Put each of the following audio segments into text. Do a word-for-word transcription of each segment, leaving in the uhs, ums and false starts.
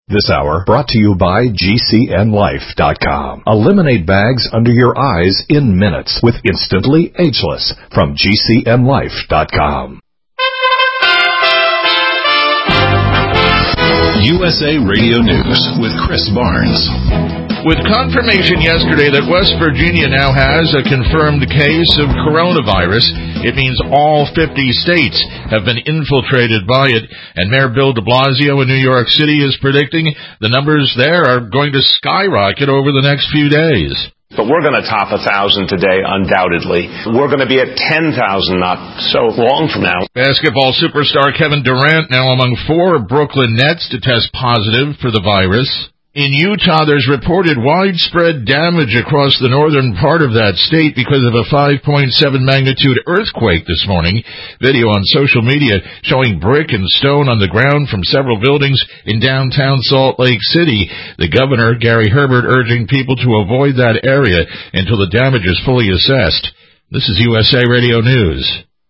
This hour brought to you by G C N Life dot com. Eliminate bags under your eyes in minutes with Instantly Ageless from G C N Life dot com. U S A Radio News with Chris Barnes. With confirmation yesterday that West Virginia now has a confirmed case of coronavirus, it means all fifty states have been infiltrated by it, and Mayor Bill de Blasio in New York City is predicting the numbers there are going to skyrocket over the next few days. But we're going to top one thousand today, undoubtedly. We're going to be at ten thousand not so long from now. Basketball superstar Kevin Durant now among four Brooklyn Nets to test positive for the virus. In Utah, there's reported widespread damage across the northern part of that state because of a five point seven magnitude earthquake this morning. Video on social media showing brick and stone on the ground from several buildings in downtown Salt Lake City. The governor, Gary Herbert, urging people to avoid that area until the damage is fully assessed. This is U S A Radio News.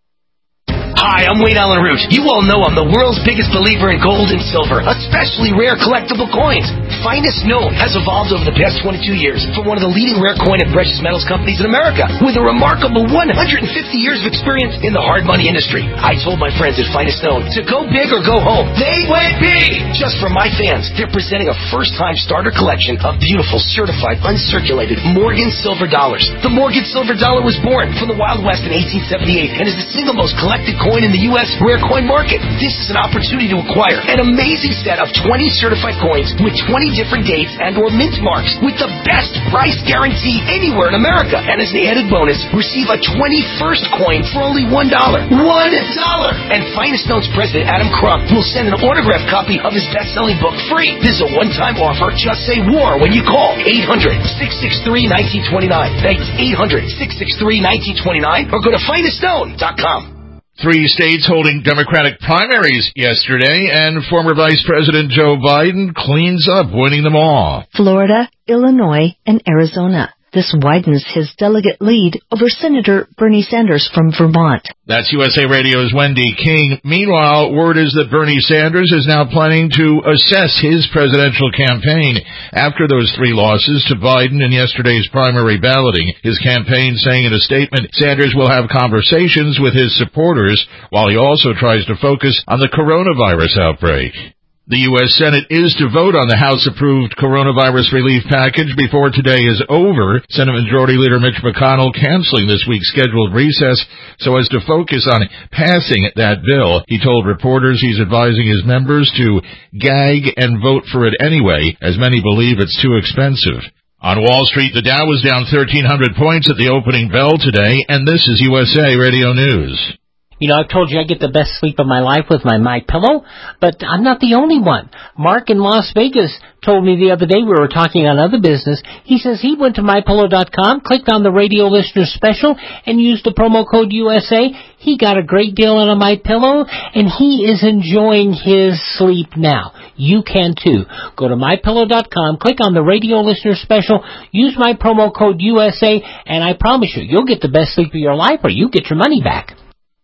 Hi, I'm Wayne Allen Root. You all know I'm the world's biggest believer in gold and silver, especially rare collectible coins. Finest Known has evolved over the past twenty-two years from one of the leading rare coin and precious metals companies in America with a remarkable one hundred fifty years of experience in the hard money industry. I told my friends at Finest Known to go big or go home. They went big! Just for my fans, they're presenting a first-time starter collection of beautiful, certified, uncirculated Morgan silver dollars. The Morgan silver dollar was born from the Wild West in eighteen seventy-eight and is the single most collected coin in the U S rare coin market. This is an opportunity to acquire an amazing set of twenty certified coins with twenty different dates and or mint marks with the best price guarantee anywhere in America. And as an added bonus, receive a twenty-first coin for only one dollar. one dollar! And Finest Known's president, Adam Crump, will send an autographed copy of his best-selling book free. This is a one-time offer. Just say WAR when you call eight hundred, six six three, one nine two nine. That's eight hundred, six six three, one nine two nine or go to Finest Known dot com. Three states holding Democratic primaries yesterday, and former Vice President Joe Biden cleans up, winning them all. Florida, Illinois, and Arizona. This widens his delegate lead over Senator Bernie Sanders from Vermont. That's U S A Radio's Wendy King. Meanwhile, word is that Bernie Sanders is now planning to assess his presidential campaign after those three losses to Biden in yesterday's primary balloting. His campaign saying in a statement, Sanders will have conversations with his supporters while he also tries to focus on the coronavirus outbreak. The U S Senate is to vote on the House-approved coronavirus relief package before today is over. Senate Majority Leader Mitch McConnell canceling this week's scheduled recess so as to focus on passing that bill. He told reporters he's advising his members to gag and vote for it anyway, as many believe it's too expensive. On Wall Street, the Dow was down thirteen hundred points at the opening bell today, and this is U S A Radio News. You know, I've told you I get the best sleep of my life with my MyPillow, but I'm not the only one. Mark in Las Vegas told me the other day, we were talking on other business, he says he went to My Pillow dot com, clicked on the radio listener special, and used the promo code U S A. He got a great deal on a MyPillow, and he is enjoying his sleep now. You can too. Go to My Pillow dot com, click on the radio listener special, use my promo code U S A, and I promise you, you'll get the best sleep of your life or you get your money back.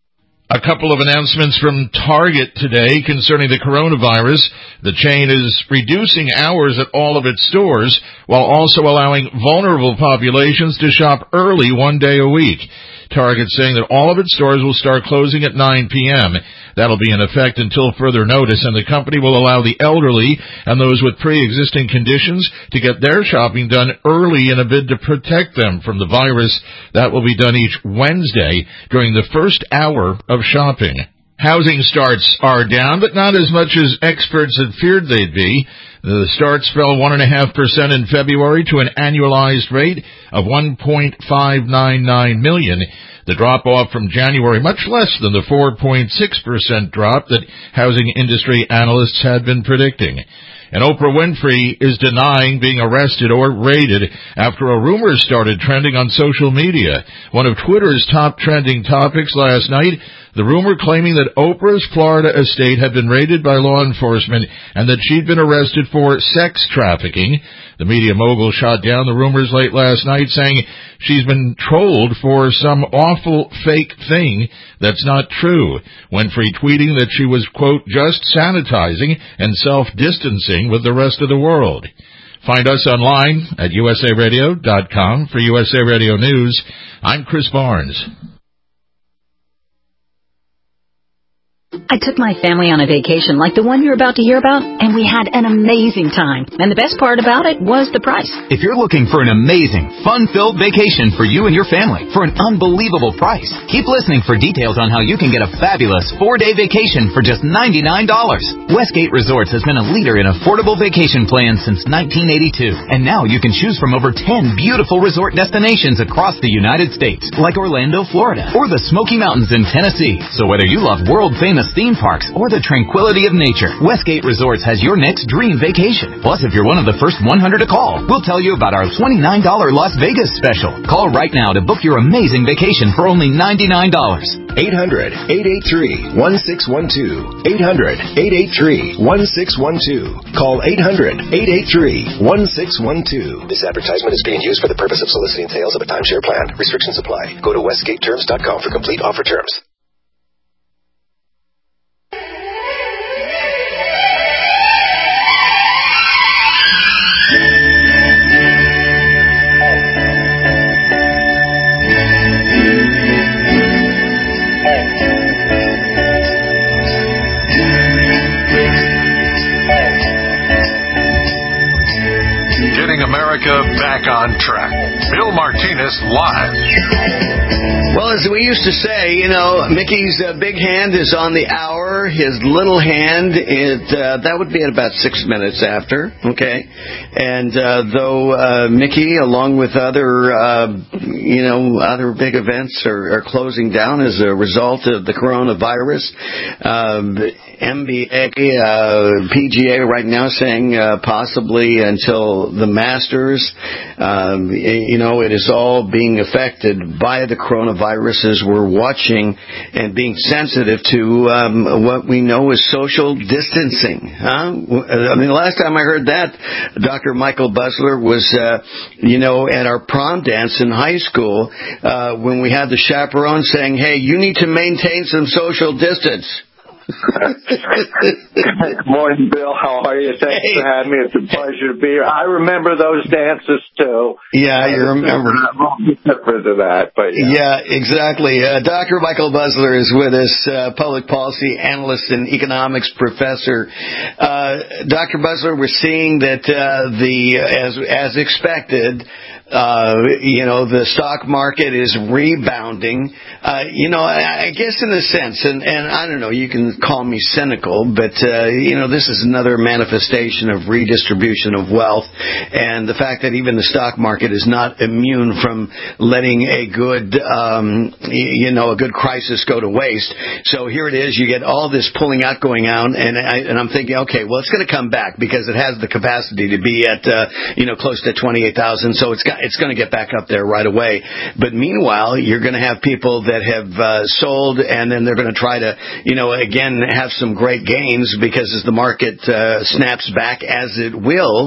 A couple of announcements from Target today concerning the coronavirus. The chain is reducing hours at all of its stores while also allowing vulnerable populations to shop early one day a week. Target saying that all of its stores will start closing at nine p.m. That'll be in effect until further notice, and the company will allow the elderly and those with pre-existing conditions to get their shopping done early in a bid to protect them from the virus. That will be done each Wednesday during the first hour of shopping. Housing starts are down, but not as much as experts had feared they'd be. The starts fell one point five percent in February to an annualized rate of one point five nine nine million. The drop-off from January, much less than the four point six percent drop that housing industry analysts had been predicting. And Oprah Winfrey is denying being arrested or raided after a rumor started trending on social media. One of Twitter's top trending topics last night, the rumor claiming that Oprah's Florida estate had been raided by law enforcement and that she'd been arrested for sex trafficking. The media mogul shot down the rumors late last night, saying she's been trolled for some awful fake thing that's not true. Winfrey tweeting that she was, quote, just sanitizing and self-distancing communicating with the rest of the world. Find us online at U S A radio dot com. For U S A Radio News, I'm Chris Barnes. I took my family on a vacation like the one you're about to hear about, and we had an amazing time. And the best part about it was the price. If you're looking for an amazing, fun-filled vacation for you and your family for an unbelievable price, keep listening for details on how you can get a fabulous four-day vacation for just ninety-nine dollars. Westgate Resorts has been a leader in affordable vacation plans since nineteen eighty-two, and now you can choose from over ten beautiful resort destinations across the United States, like Orlando, Florida, or the Smoky Mountains in Tennessee. So whether you love world-famous theme parks or the tranquility of nature, Westgate Resorts has your next dream vacation. Plus, if you're one of the first one hundred to call, we'll tell you about our twenty-nine dollars Las Vegas special. Call right now to book your amazing vacation for only ninety-nine dollars. eight hundred, eight eight three, one six one two. eight hundred, eight eight three, one six one two. Call eight hundred, eight eight three, one six one two. This advertisement is being used for the purpose of soliciting sales of a timeshare plan. Restrictions apply. Go to westgate terms dot com for complete offer terms. America back on track. Bill Martinez live. Well, as we used to say, you know, Mickey's uh, big hand is on the hour. His little hand, it uh, that would be at about six minutes after, okay? And uh, though uh, Mickey, along with other, uh, you know, other big events are, are closing down as a result of the coronavirus, um, N B A, uh, P G A right now saying uh, possibly until the Masters, um, you know, it is all being affected by the coronavirus as we're watching and being sensitive to um, what we know is social distancing. Huh? I mean, the last time I heard that, Doctor Michael Busler was, uh, you know, at our prom dance in high school uh, when we had the chaperone saying, hey, you need to maintain some social distance. Good morning, Bill. How are you? Thanks hey. for having me. It's a pleasure to be here. I remember those dances, too. Yeah, you remember. Different to that, but yeah. Yeah, exactly. Uh, Doctor Michael Busler is with us, uh, public policy analyst and economics professor. Uh, Doctor Busler, we're seeing that uh, the as as expected, uh, you know, the stock market is rebounding. Uh, you know, I, I guess in a sense, and, and I don't know, you can call me cynical, but, uh, you know, this is another manifestation of redistribution of wealth and the fact that even the stock market is not immune from letting a good, um, you know, a good crisis go to waste. So here it is. You get all this pulling out going on, and, I, and I'm thinking, okay, well, it's going to come back because it has the capacity to be at, uh, you know, close to twenty-eight thousand. So it's got, it's going to get back up there right away. But meanwhile, you're going to have people that have uh, sold, and then they're going to try to, you know, again, have some great gains because as the market uh, snaps back, as it will,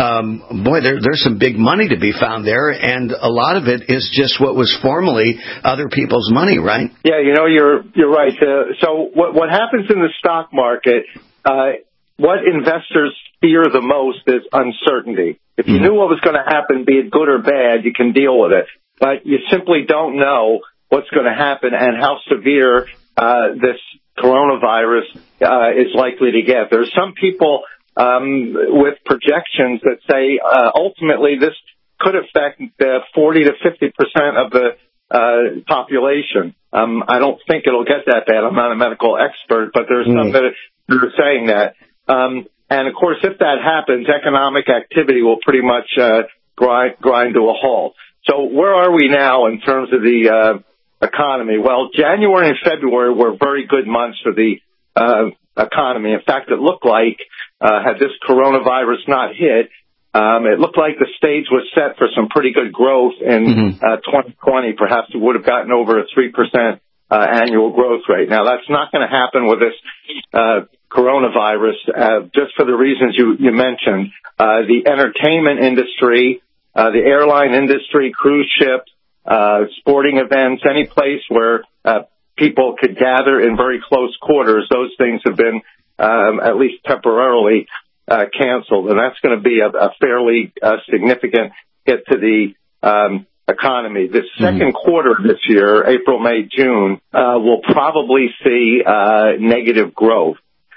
um, boy, there, there's some big money to be found there, and a lot of it is just what was formerly other people's money, right? Yeah, you know, you're you're right. Uh, so what what happens in the stock market, uh, what investors fear the most is uncertainty. If you mm-hmm. knew what was going to happen, be it good or bad, you can deal with it. But you simply don't know what's going to happen and how severe uh, this coronavirus uh, is likely to get. There's some people um, with projections that say uh, ultimately this could affect uh, forty to fifty percent of the uh, population. Um, I don't think it'll get that bad. I'm not a medical expert, but there's mm. some that are, that are saying that. Um, and of course, if that happens, economic activity will pretty much uh, grind, grind to a halt. So where are we now in terms of the uh, economy? Well, January and February were very good months for the uh, economy. In fact, it looked like, uh, had this coronavirus not hit, um, it looked like the stage was set for some pretty good growth in mm-hmm. uh, twenty twenty. Perhaps it would have gotten over a three percent uh, annual growth rate. Now, that's not going to happen with this uh, coronavirus, uh, just for the reasons you, you mentioned. Uh, the entertainment industry, uh, the airline industry, cruise ships, uh, sporting events, any place where uh, people could gather in very close quarters, those things have been, um, at least temporarily, uh, canceled, and that's going to be a, a fairly uh, significant hit to the um, economy. The second mm-hmm. quarter of this year, April, May, June, uh, will probably see uh, negative growth.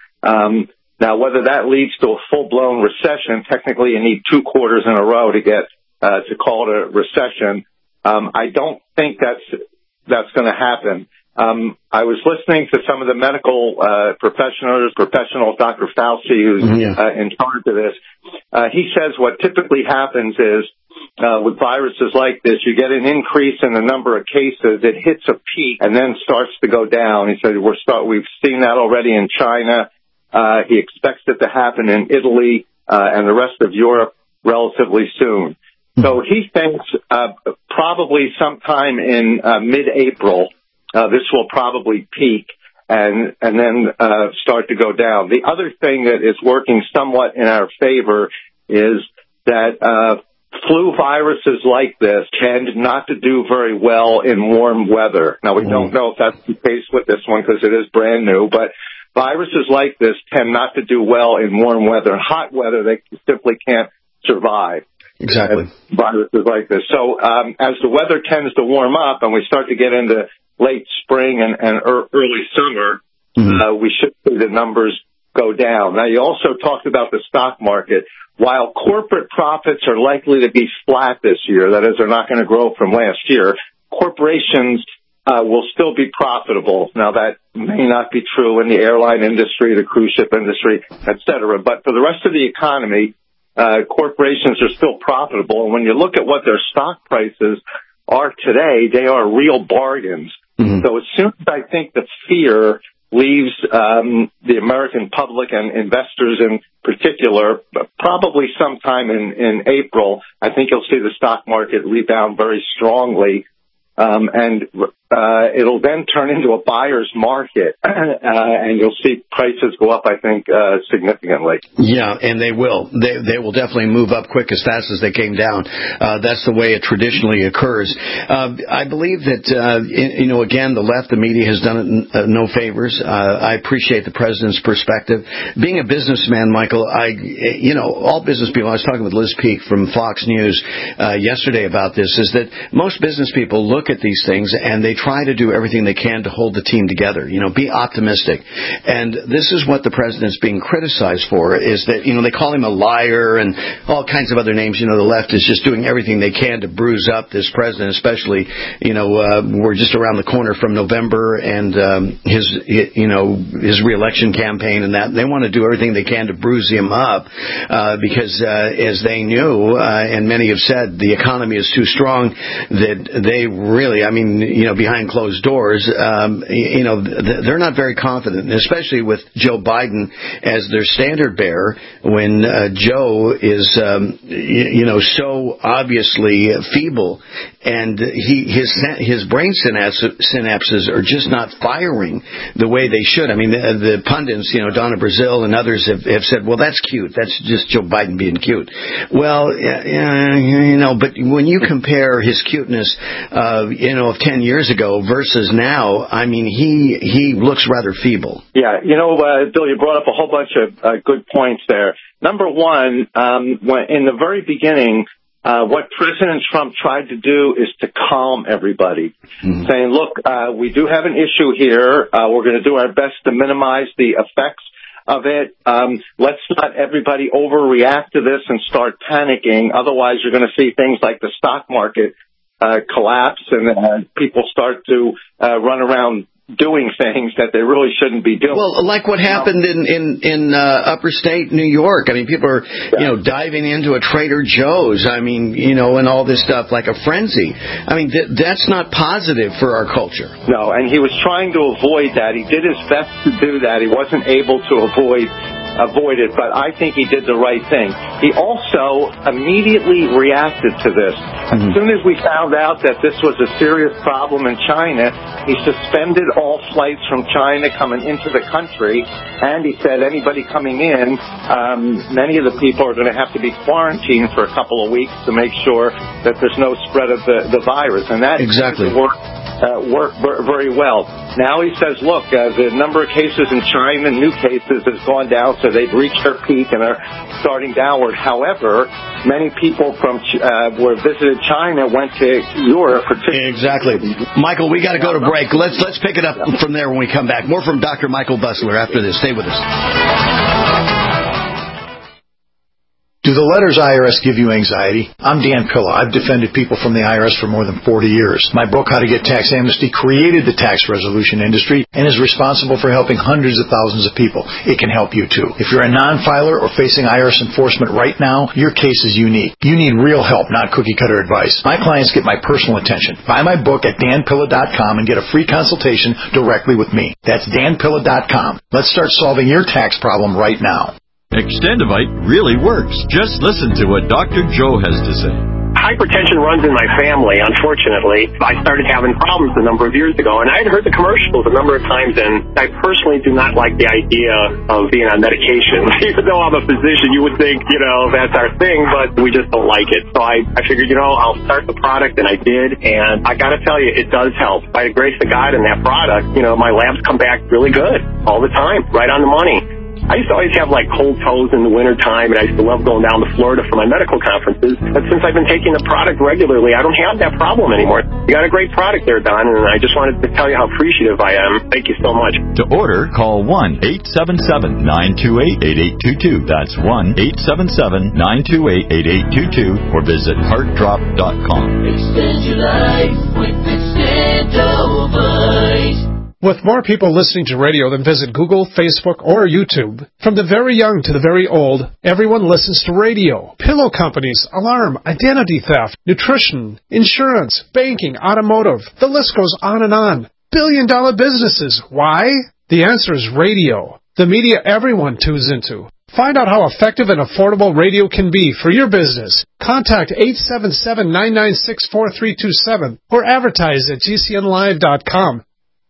Um, now, whether that leads to a full-blown recession, technically you need two quarters in a row to get uh, to call it a recession. Um, I don't think that's that's going to happen. Um, I was listening to some of the medical uh, professionals, professionals, Doctor Fauci, who's yeah. uh, in charge of this. Uh, he says what typically happens is uh, with viruses like this, you get an increase in the number of cases. It hits a peak and then starts to go down. He said we're start. We've seen that already in China. Uh, he expects it to happen in Italy uh, and the rest of Europe relatively soon. So he thinks uh, probably sometime in uh, mid-April, uh, this will probably peak and and then uh, start to go down. The other thing that is working somewhat in our favor is that uh, flu viruses like this tend not to do very well in warm weather. Now, we mm-hmm. don't know if that's the case with this one because it is brand new, but viruses like this tend not to do well in warm weather. In hot weather, they simply can't survive. Exactly. Viruses like this. So um, as the weather tends to warm up and we start to get into late spring and, and early summer, mm-hmm. uh, we should see the numbers go down. Now, you also talked about the stock market. While corporate profits are likely to be flat this year, that is, they're not going to grow from last year, corporations uh, will still be profitable. Now, that may not be true in the airline industry, the cruise ship industry, et cetera. But for the rest of the economy, Uh, corporations are still profitable. And when you look at what their stock prices are today, they are real bargains. Mm-hmm. So as soon as I think the fear leaves um, the American public and investors in particular, probably sometime in, in April, I think you'll see the stock market rebound very strongly. Um, and uh, it'll then turn into a buyer's market, uh, and you'll see prices go up, I think, uh, significantly. Yeah, and they will. They they will definitely move up quick as fast as they came down. Uh, that's the way it traditionally occurs. Uh, I believe that, uh, you know, again, the left, the media has done it uh, no favors. Uh, I appreciate the president's perspective. Being a businessman, Michael, I, you know, all business people, I was talking with Liz Peek from Fox News uh, yesterday about this, is that most business people look at these things and they try to do everything they can to hold the team together, you know, be optimistic. And this is what the president's being criticized for, is that, you know, they call him a liar and all kinds of other names. You know, the left is just doing everything they can to bruise up this president, especially, you know, uh, we're just around the corner from November and um, his, you know, his reelection campaign and that. They want to do everything they can to bruise him up uh, because, uh, as they knew, uh, and many have said, the economy is too strong that they really, I mean, you know, behind closed doors, um, you know, they're not very confident, especially with Joe Biden as their standard bearer when uh, Joe is, um, you, you know, so obviously feeble and he his his brain synapses are just not firing the way they should. I mean, the, the pundits, you know, Donna Brazil and others have, have said, well, that's cute. That's just Joe Biden being cute. Well, uh, you know, but when you compare his cuteness, uh, you know, of ten years ago versus now, I mean, he he looks rather feeble. Yeah, you know, uh, Bill, you brought up a whole bunch of uh, good points there. Number one, um, when, in the very beginning, uh, what President Trump tried to do is to calm everybody, mm-hmm. saying, look, uh, we do have an issue here. Uh, we're going to do our best to minimize the effects of it. Um, let's not everybody overreact to this and start panicking. Otherwise, you're going to see things like the stock market Uh, collapse and uh, people start to uh, run around doing things that they really shouldn't be doing. Well, like what happened in in, in uh, upper state New York. I mean, people are yeah. you know diving into a Trader Joe's. I mean, you know, and all this stuff like a frenzy. I mean, th- that's not positive for our culture. No, and he was trying to avoid that. He did his best to do that. He wasn't able to avoid. avoid it, but I think he did the right thing. He also immediately reacted to this. As soon as we found out that this was a serious problem in China, he suspended all flights from China coming into the country, and he said anybody coming in, um, many of the people are going to have to be quarantined for a couple of weeks to make sure that there's no spread of the, the virus. And that exactly. worked uh, work b- very well. Now he says, look, uh, the number of cases in China, new cases, has gone down, so they've reached their peak and are starting downward. However, many people from uh, who visited China went to Europe. Exactly. Michael, we got to go to break. Let's let's pick it up from there when we come back. More from Doctor Michael Busler after this. Stay with us. Do the letters I R S give you anxiety? I'm Dan Pilla. I've defended people from the I R S for more than forty years. My book, How to Get Tax Amnesty, created the tax resolution industry and is responsible for helping hundreds of thousands of people. It can help you, too. If you're a non-filer or facing I R S enforcement right now, your case is unique. You need real help, not cookie-cutter advice. My clients get my personal attention. Buy my book at dan pilla dot com and get a free consultation directly with me. That's dan pilla dot com. Let's start solving your tax problem right now. Extendivite really works. Just listen to what Doctor Joe has to say. Hypertension runs in my family, unfortunately. I started having problems a number of years ago, and I had heard the commercials a number of times, and I personally do not like the idea of being on medication. Even though I'm a physician, you would think, you know, that's our thing, but we just don't like it. So I, I figured, you know, I'll start the product, and I did, and I got to tell you, it does help. By the grace of God and that product, you know, my labs come back really good all the time, right on the money. I used to always have, like, cold toes in the wintertime, and I used to love going down to Florida for my medical conferences. But since I've been taking the product regularly, I don't have that problem anymore. You got a great product there, Don, and I just wanted to tell you how appreciative I am. Thank you so much. To order, call one eight seven seven, nine two eight, eight eight two two. That's one eight seven seven, nine two eight, eight eight two two, or visit heart drop dot com. Extend your life with Extendivite. With more people listening to radio than visit Google, Facebook, or YouTube, from the very young to the very old, everyone listens to radio. Pillow companies, alarm, identity theft, nutrition, insurance, banking, automotive. The list goes on and on. Billion dollar businesses. Why? The answer is radio. The media everyone tunes into. Find out how effective and affordable radio can be for your business. Contact eight seven seven, nine nine six, four three two seven or advertise at g c n live dot com.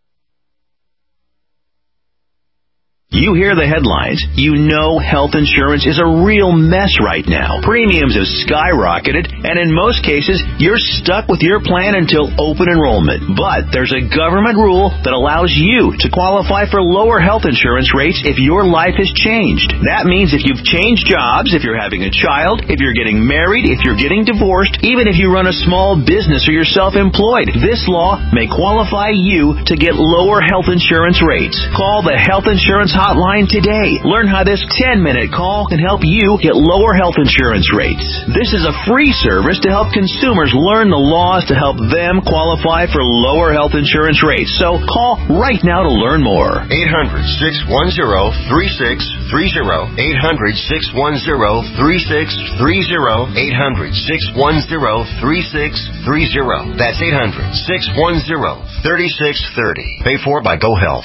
You hear the headlines. You know health insurance is a real mess right now. Premiums have skyrocketed, and in most cases, you're stuck with your plan until open enrollment. But there's a government rule that allows you to qualify for lower health insurance rates if your life has changed. That means if you've changed jobs, if you're having a child, if you're getting married, if you're getting divorced, even if you run a small business or you're self-employed, this law may qualify you to get lower health insurance rates. Call the Health Insurance Hotline today. Learn how this ten-minute call can help you get lower health insurance rates. This is a free service to help consumers learn the laws to help them qualify for lower health insurance rates. So call right now to learn more. eight hundred, six one zero, three six three zero. eight hundred, six one zero, three six three zero. eight hundred, six one zero, three six three zero. That's eight hundred, six one zero, three six three zero. Paid for by GoHealth.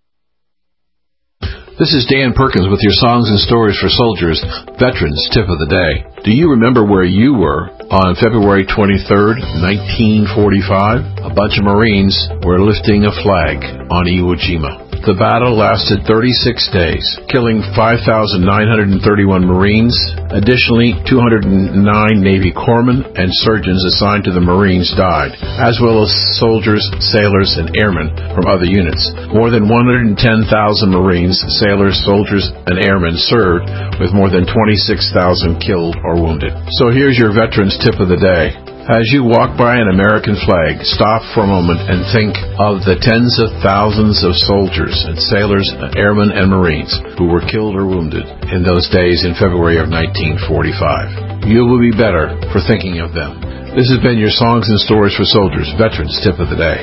This is Dan Perkins with your Songs and Stories for Soldiers, Veterans Tip of the Day. Do you remember where you were on February twenty-third, nineteen forty-five? A bunch of Marines were lifting a flag on Iwo Jima. The battle lasted thirty-six days, killing five thousand nine hundred thirty-one Marines. Additionally, two hundred nine Navy corpsmen and surgeons assigned to the Marines died, as well as soldiers, sailors, and airmen from other units. More than one hundred ten thousand Marines, sailors, soldiers, and airmen served, with more than twenty-six thousand killed or wounded. So here's your Veterans Tip of the Day. As you walk by an American flag, stop for a moment and think of the tens of thousands of soldiers and sailors, airmen, and Marines who were killed or wounded in those days in February of nineteen forty-five. You will be better for thinking of them. This has been your Songs and Stories for Soldiers, Veterans Tip of the Day.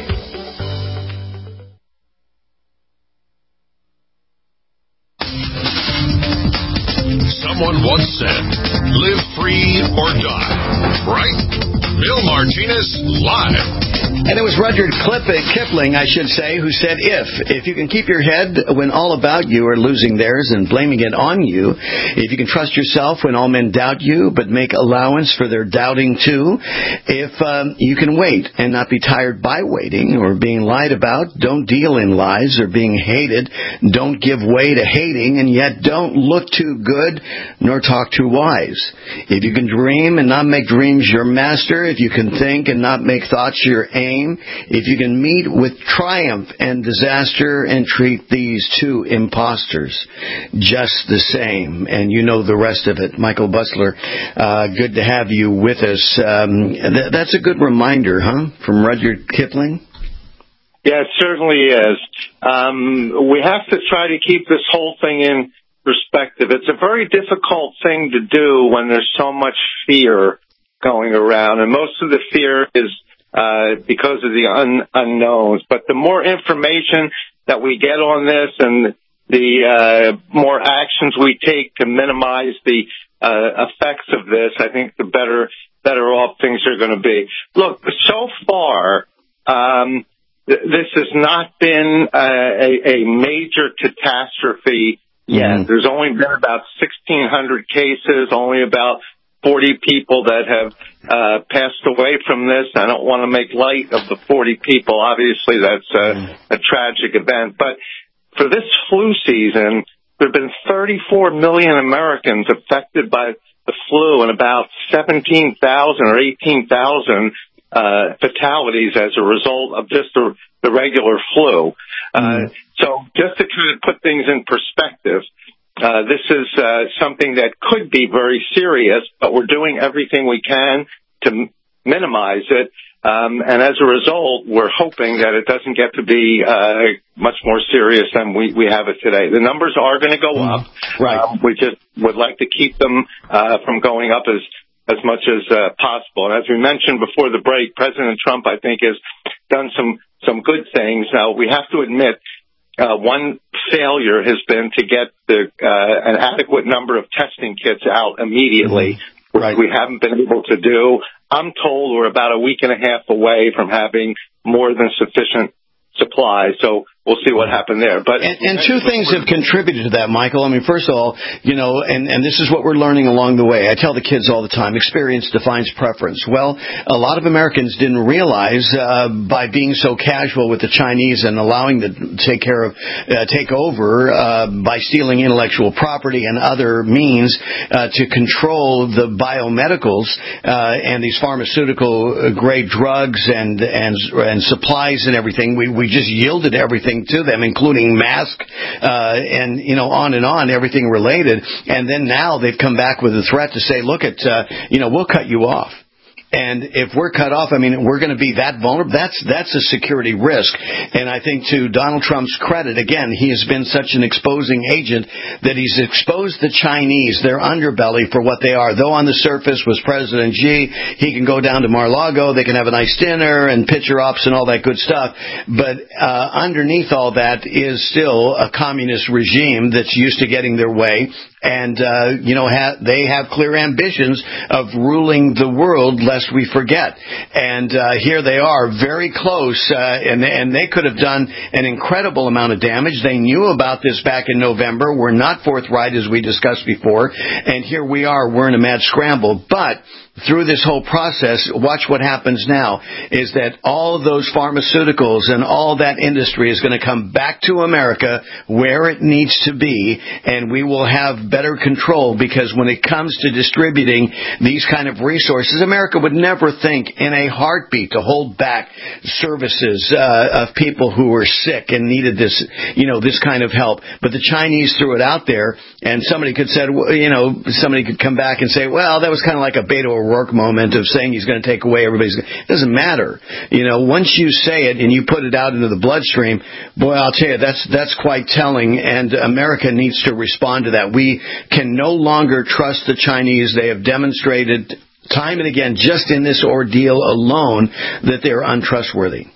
Someone once said, live free or die, right? Bill Martinez live. And it was Rudyard Kipling, I should say, who said, if. If you can keep your head when all about you are losing theirs and blaming it on you, if you can trust yourself when all men doubt you, but make allowance for their doubting too, if um, you can wait and not be tired by waiting or being lied about, don't deal in lies or being hated, don't give way to hating, and yet don't look too good nor talk too wise. If you can dream and not make dreams your master, if you can think and not make thoughts your aim, if you can meet with triumph and disaster and treat these two imposters just the same, and you know the rest of it. Michael Busler, uh, good to have you with us. Um, th- that's a good reminder, huh, from Rudyard Kipling? Yeah, it certainly is. Um, we have to try to keep this whole thing in perspective. It's a very difficult thing to do when there's so much fear going around, and most of the fear is uh, because of the un- unknowns. But the more information that we get on this and the uh, more actions we take to minimize the uh, effects of this, I think the better better off things are going to be. Look, so far, um, th- this has not been uh, a, a major catastrophe yet. Mm-hmm. There's only been about sixteen hundred cases, only about forty people that have uh, passed away from this. I don't want to make light of the forty people. Obviously, that's a, a tragic event. But for this flu season, there have been thirty-four million Americans affected by the flu and about seventeen thousand or eighteen thousand uh, fatalities as a result of just the, the regular flu. Uh, so just to kind of put things in perspective, Uh, this is uh, something that could be very serious, but we're doing everything we can to m- minimize it. Um, and as a result, we're hoping that it doesn't get to be uh, much more serious than we, we have it today. The numbers are going to go up. Right. Um, we just would like to keep them uh, from going up as, as much as uh, possible. And as we mentioned before the break, President Trump, I think, has done some, some good things. Now, we have to admit, Uh, one failure has been to get the, uh, an adequate number of testing kits out immediately, which right. we haven't been able to do. I'm told we're about a week and a half away from having more than sufficient supply, so we'll see what happened there. But and, and two things have contributed to that, Michael. I mean, first of all, you know, and, and this is what we're learning along the way. I tell the kids all the time, experience defines preference. Well, a lot of Americans didn't realize uh, by being so casual with the Chinese and allowing them to take care of, uh, take over uh, by stealing intellectual property and other means uh, to control the biomedicals uh, and these pharmaceutical grade drugs and and and supplies and everything. We we just yielded everything to them, including masks, uh, and, you know, on and on, everything related. And then now they've come back with a threat to say, look, at, uh, you know, we'll cut you off. And if we're cut off, I mean, we're going to be that vulnerable. That's that's a security risk. And I think to Donald Trump's credit, again, he has been such an exposing agent that he's exposed the Chinese, their underbelly, for what they are. Though on the surface was President Xi, he can go down to Mar-a-Lago, they can have a nice dinner and picture ops and all that good stuff. But uh, underneath all that is still a communist regime that's used to getting their way. And, uh, you know, ha- they have clear ambitions of ruling the world, lest we forget. And uh, here they are, very close, uh, and, and they could have done an incredible amount of damage. They knew about this back in November. We're not forthright, as we discussed before. And here we are, we're in a mad scramble. But through this whole process, watch what happens now, is that all of those pharmaceuticals and all that industry is going to come back to America where it needs to be, and we will have better control, because when it comes to distributing these kind of resources, America would never think in a heartbeat to hold back services uh, of people who were sick and needed this, you know, this kind of help. But the Chinese threw it out there, and somebody could say, you know, somebody could come back and say, well, that was kind of like a Beto O'Rourke moment of saying he's going to take away everybody's. It doesn't matter. You know, once you say it and you put it out into the bloodstream, boy, I'll tell you, that's that's quite telling, and America needs to respond to that. We can no longer trust the Chinese. They have demonstrated time and again, just in this ordeal alone, that they're untrustworthy.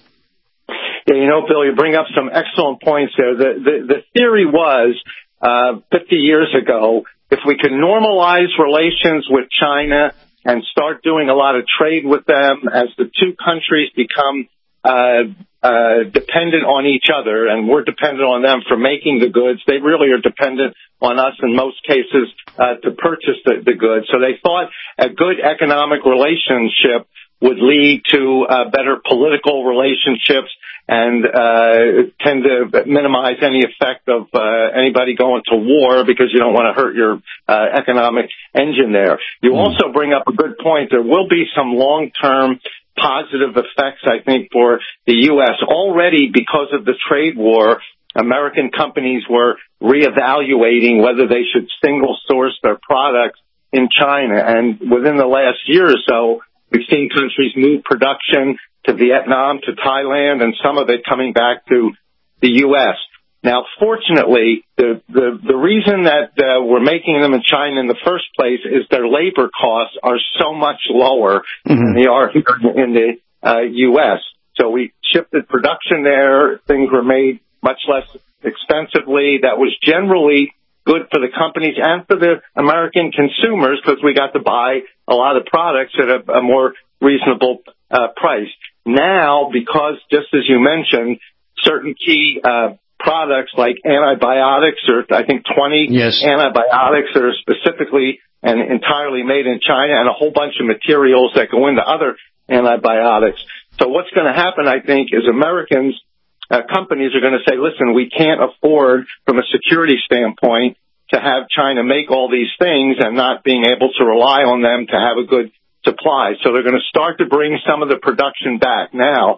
Yeah, you know, Bill, you bring up some excellent points there. The the, the theory was uh, fifty years ago, if we could normalize relations with China and start doing a lot of trade with them as the two countries become uh, uh, dependent on each other, and we're dependent on them for making the goods. They really are dependent on us in most cases uh, to purchase the, the goods. So they thought a good economic relationship would lead to uh, better political relationships and uh, tend to minimize any effect of uh, anybody going to war because you don't want to hurt your uh, economic engine there. You also bring up a good point. There will be some long-term positive effects, I think, for the U S Already, because of the trade war, American companies were reevaluating whether they should single source their products in China. And within the last year or so, we've seen countries move production to Vietnam, to Thailand, and some of it coming back to the U S. Now, fortunately, the the, the reason that uh, we're making them in China in the first place is their labor costs are so much lower mm-hmm. than they are here in the uh, U S. So we shifted production there. Things were made much less expensively. That was generally good for the companies and for the American consumers because we got to buy a lot of products at a, a more reasonable uh, price. Now, because, just as you mentioned, certain key uh, products like antibiotics, or I think twenty yes. antibiotics that are specifically and entirely made in China, and a whole bunch of materials that go into other antibiotics. So what's going to happen, I think, is Americans, uh, companies are going to say, listen, we can't afford, from a security standpoint, to have China make all these things and not being able to rely on them to have a good supply. So they're going to start to bring some of the production back. Now,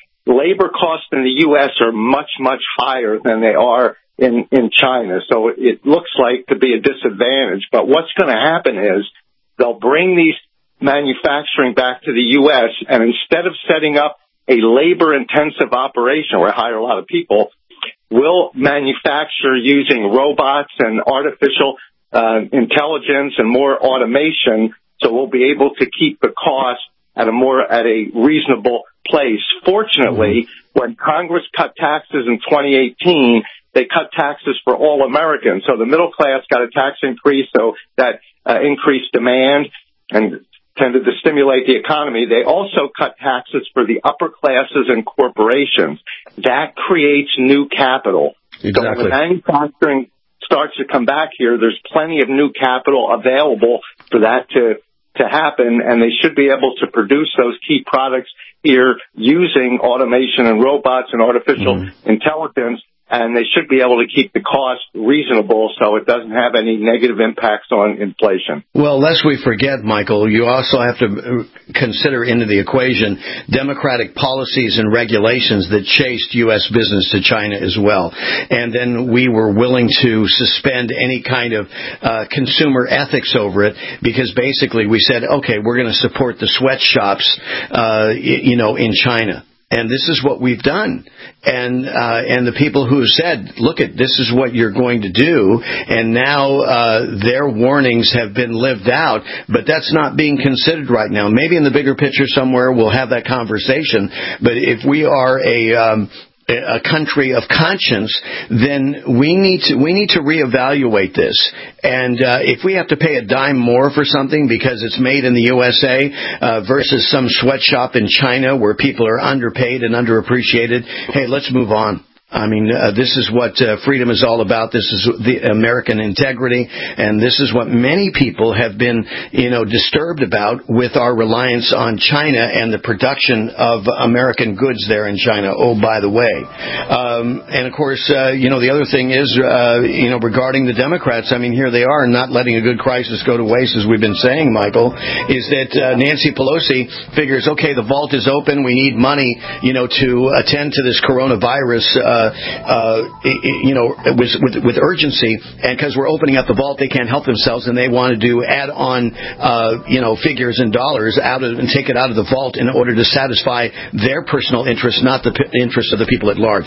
labor costs in the U S are much, much higher than they are in, in China. So it looks like to be a disadvantage. But what's going to happen is they'll bring these manufacturing back to the U S, and instead of setting up a labor-intensive operation where I hire a lot of people, we'll manufacture using robots and artificial uh, intelligence and more automation, so we'll be able to keep the cost at a more at a reasonable place. Fortunately, when Congress cut taxes in twenty eighteen, they cut taxes for all Americans. So the middle class got a tax increase, so that uh, increased demand and tended to stimulate the economy. They also cut taxes for the upper classes and corporations. That creates new capital. Exactly. So when the manufacturing starts to come back here, there's plenty of new capital available for that to to happen, and they should be able to produce those key products here using automation and robots and artificial mm. intelligence, and they should be able to keep the cost reasonable so it doesn't have any negative impacts on inflation. Well, lest we forget, Michael, you also have to consider into the equation democratic policies and regulations that chased U S business to China as well. And then we were willing to suspend any kind of uh, consumer ethics over it because basically we said, okay, we're going to support the sweatshops, uh, you know, in China. And this is what we've done. And uh, and the people who have said, look, at this is what you're going to do, and now uh, their warnings have been lived out, but that's not being considered right now. Maybe in the bigger picture somewhere we'll have that conversation, but if we are a... Um, a country of conscience, then we need to we need to reevaluate this. And uh, if we have to pay a dime more for something because it's made in the U S A uh, versus some sweatshop in China where people are underpaid and underappreciated, hey, let's move on. I mean, uh, this is what uh, freedom is all about. This is the American integrity, and this is what many people have been, you know, disturbed about with our reliance on China and the production of American goods there in China. Oh, by the way. Um, and, of course, uh, you know, the other thing is, uh, you know, regarding the Democrats, I mean, here they are not letting a good crisis go to waste, as we've been saying, Michael, is that uh, Nancy Pelosi figures, okay, the vault is open. We need money, you know, to attend to this coronavirus uh Uh, uh, you know, with, with, with urgency, and because we're opening up the vault, they can't help themselves, and they want to do add-on, uh, you know, figures and dollars out of and take it out of the vault in order to satisfy their personal interests, not the p- interests of the people at large.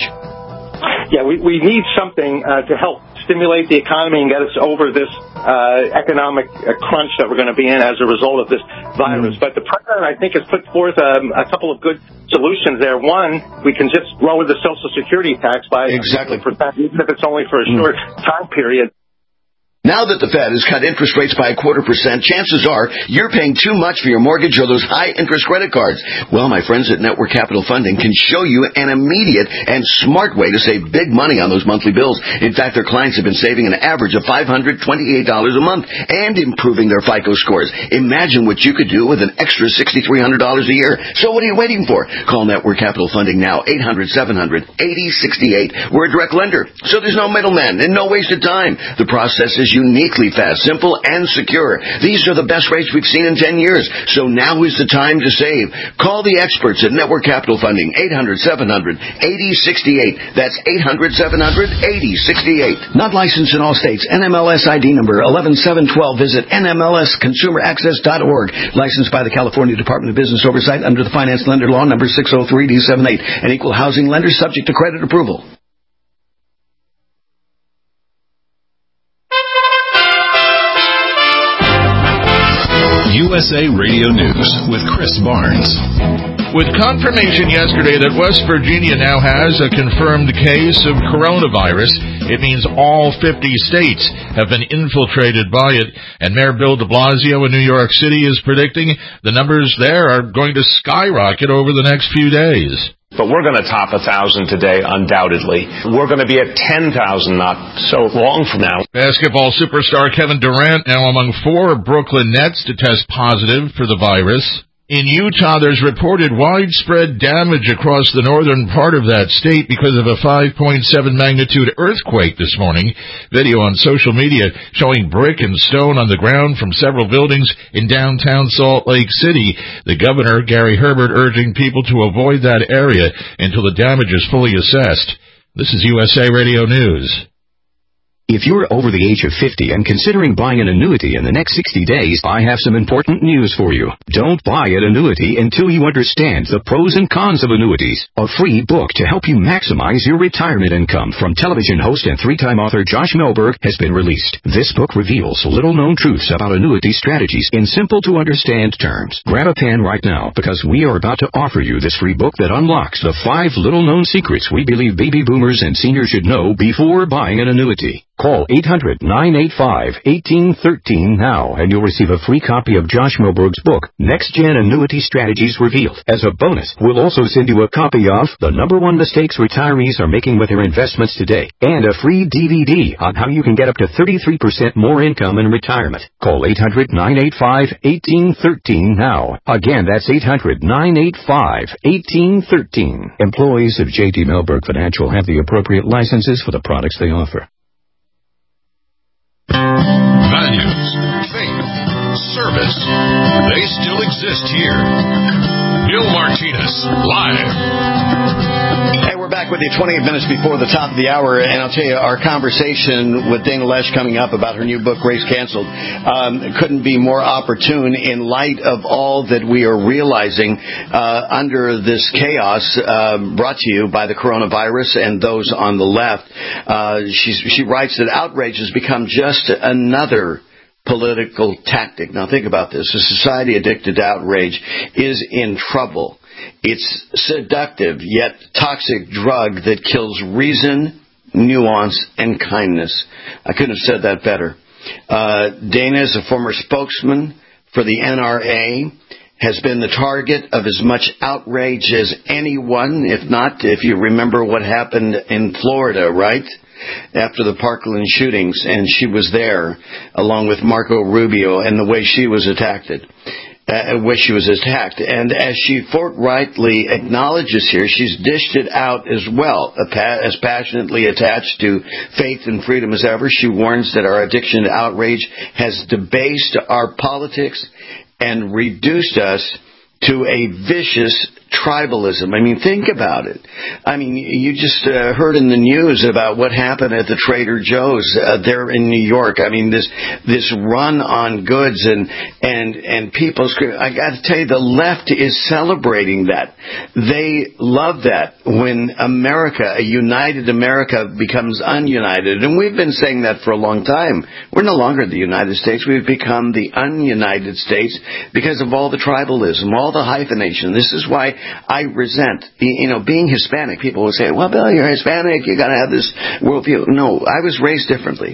Yeah, we, we need something uh, to help stimulate the economy and get us over this uh, economic uh, crunch that we're going to be in as a result of this virus. Mm. But the president, I think, has put forth um, a couple of good solutions there. One, we can just lower the Social Security tax by exactly percent, even if it's only for a short mm. time period. Now that the Fed has cut interest rates by a quarter percent, chances are you're paying too much for your mortgage or those high-interest credit cards. Well, my friends at Network Capital Funding can show you an immediate and smart way to save big money on those monthly bills. In fact, their clients have been saving an average of five hundred twenty-eight dollars a month and improving their FICO scores. Imagine what you could do with an extra six thousand three hundred dollars a year. So what are you waiting for? Call Network Capital Funding now, eight hundred, seven hundred, eighty sixty-eight. We're a direct lender, so there's no middleman and no wasted time. The process is uniquely fast, simple, and secure. These are the best rates we've seen in ten years, so now is the time to save. Call the experts at Network Capital Funding, eight hundred, seven hundred, eighty sixty-eight. That's eight hundred, seven hundred, eighty sixty-eight. Not licensed in all states. N M L S I D number eleven seven twelve. Visit N M L S consumer access dot org. Licensed by the California Department of Business Oversight under the Finance Lender Law number six oh three D seventy-eight. An equal housing lender subject to credit approval. U S A Radio News with Chris Barnes. With confirmation yesterday that West Virginia now has a confirmed case of coronavirus, it means all fifty states have been infiltrated by it, and Mayor Bill de Blasio in New York City is predicting the numbers there are going to skyrocket over the next few days. But we're going to top one thousand today, undoubtedly. We're going to be at ten thousand not so long from now. Basketball superstar Kevin Durant now among four Brooklyn Nets to test positive for the virus. In Utah, there's reported widespread damage across the northern part of that state because of a five point seven magnitude earthquake this morning. Video on social media showing brick and stone on the ground from several buildings in downtown Salt Lake City. The governor, Gary Herbert, urging people to avoid that area until the damage is fully assessed. This is U S A Radio News. If you're over the age of fifty and considering buying an annuity in the next sixty days, I have some important news for you. Don't buy an annuity until you understand the pros and cons of annuities. A free book to help you maximize your retirement income from television host and three-time author Josh Melberg has been released. This book reveals little-known truths about annuity strategies in simple-to-understand terms. Grab a pen right now because we are about to offer you this free book that unlocks the five little-known secrets we believe baby boomers and seniors should know before buying an annuity. Call eight hundred, nine eight five, one eight one three now, and you'll receive a free copy of Josh Melberg's book, Next Gen Annuity Strategies Revealed. As a bonus, we'll also send you a copy of The Number One Mistakes Retirees Are Making with Their Investments Today, and a free D V D on how you can get up to thirty-three percent more income in retirement. Call eight hundred, nine eight five, one eight one three now. Again, that's eight hundred, nine eight five, one eight one three. Employees of J T Melberg Financial have the appropriate licenses for the products they offer. Values, faith, service, they still exist here. Bill Martinez, live. Hey, we're back with you twenty-eight minutes before the top of the hour, and I'll tell you, our conversation with Dana Loesch coming up about her new book, Race Canceled, um, couldn't be more opportune in light of all that we are realizing uh, under this chaos uh, brought to you by the coronavirus and those on the left. Uh, she, she writes that outrage has become just another political tactic. Now think about this. A society addicted to outrage is in trouble. It's seductive yet toxic drug that kills reason, nuance, and kindness. I couldn't have said that better. Uh, Dana is a former spokesman for the N R A, has been the target of as much outrage as anyone, if not, if you remember what happened in Florida, right? After the Parkland shootings, and she was there along with Marco Rubio, and the way she was attacked, uh, way she was attacked. And as she forthrightly acknowledges here, she's dished it out as well, as passionately attached to faith and freedom as ever. She warns that our addiction to outrage has debased our politics and reduced us to a vicious tribalism. I mean, think about it. I mean, you just uh, heard in the news about what happened at the Trader Joe's uh, there in New York. I mean, this this run on goods and and and people scream. I got to tell you, the left is celebrating that. They love that when America, a united America, becomes ununited. And we've been saying that for a long time. We're no longer the United States. We've become the ununited states because of all the tribalism, all the hyphenation. This is why I resent, you know, being Hispanic. People will say, well, Bill, you're Hispanic, you got to have this worldview. No, I was raised differently.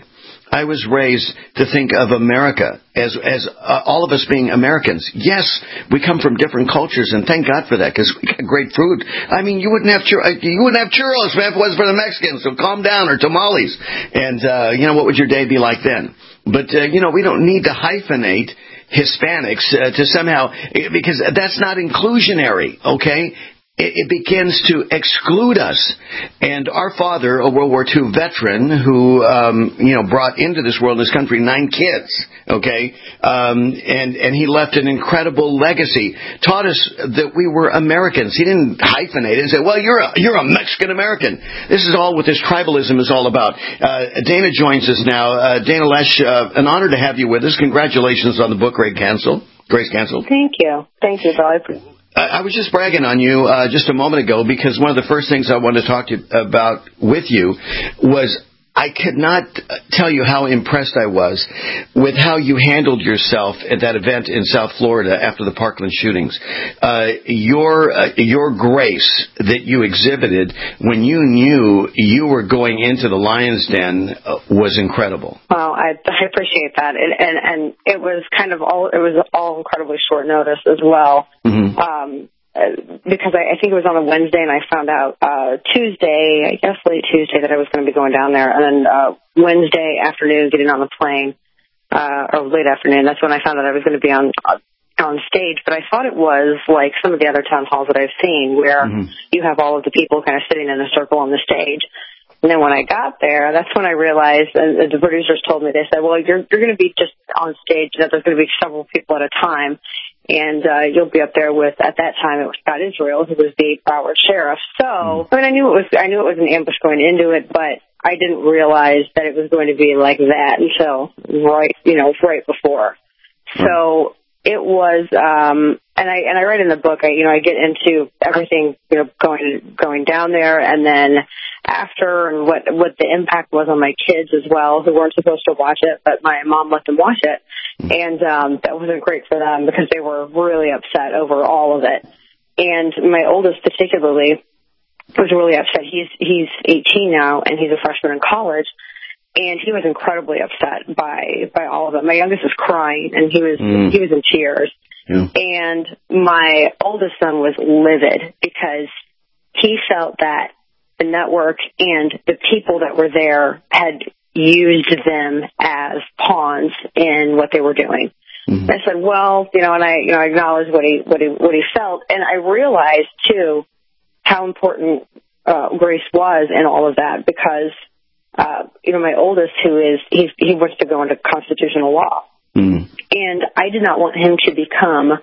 I was raised to think of America as as uh, all of us being Americans. Yes, we come from different cultures, and thank God for that, because we got great food. I mean, you wouldn't have chur- you wouldn't have churros if it was for the Mexicans. So calm down, or tamales. And uh, you know, what would your day be like then? But uh, you know, we don't need to hyphenate Hispanics uh, to somehow, because that's not inclusionary. Okay. It begins to exclude us. And our father, a World War Two veteran who, um, you know, brought into this world, this country, nine kids, okay, um, and, and he left an incredible legacy, taught us that we were Americans. He didn't hyphenate it and say, well, you're a, you're a Mexican-American. This is all what this tribalism is all about. Uh, Dana joins us now. Uh, Dana Loesch, uh, an honor to have you with us. Congratulations on the book, Grace Cancel. Grace Cancel. Thank you. Thank you, Bill. I was just bragging on you uh, just a moment ago, because one of the first things I wanted to talk to you about with you was I could not tell you how impressed I was with how you handled yourself at that event in South Florida after the Parkland shootings. Uh, your uh, your grace that you exhibited when you knew you were going into the lion's den uh, was incredible. Well, I, I appreciate that, and, and and it was kind of all it was all incredibly short notice as well. Mm-hmm. Um, because I, I think it was on a Wednesday, and I found out uh, Tuesday, I guess late Tuesday, that I was going to be going down there. And then uh, Wednesday afternoon, getting on the plane, uh, or late afternoon, that's when I found out I was going to be on uh, on stage. But I thought it was like some of the other town halls that I've seen, where mm-hmm. you have all of the people kind of sitting in a circle on the stage. And then when I got there, that's when I realized, and the producers told me, they said, well, you're, you're going to be just on stage, that there's going to be several people at a time. And uh, you'll be up there with, at that time, it was Scott Israel, who was the Broward sheriff. So, I mean, I knew it was, I knew it was an ambush going into it, but I didn't realize that it was going to be like that until right, you know, right before. So it was, um, and I and I write in the book, I, you know, I get into everything, you know, going going down there, and then after, and what what the impact was on my kids as well, who weren't supposed to watch it, but my mom let them watch it. And um, that wasn't great for them, because they were really upset over all of it. And my oldest particularly was really upset. He's he's eighteen now, and he's a freshman in college. And he was incredibly upset by by all of it. My youngest was crying, and he was mm. he was in tears. Yeah. And my oldest son was livid, because he felt that the network and the people that were there had used them as pawns in what they were doing. Mm-hmm. I said, well, you know, and I, you know, I acknowledged what he, what he, what he felt. And I realized too how important, uh, Grace was in all of that, because, uh, you know, my oldest, who is, he, he wants to go into constitutional law. Mm-hmm. And I did not want him to become,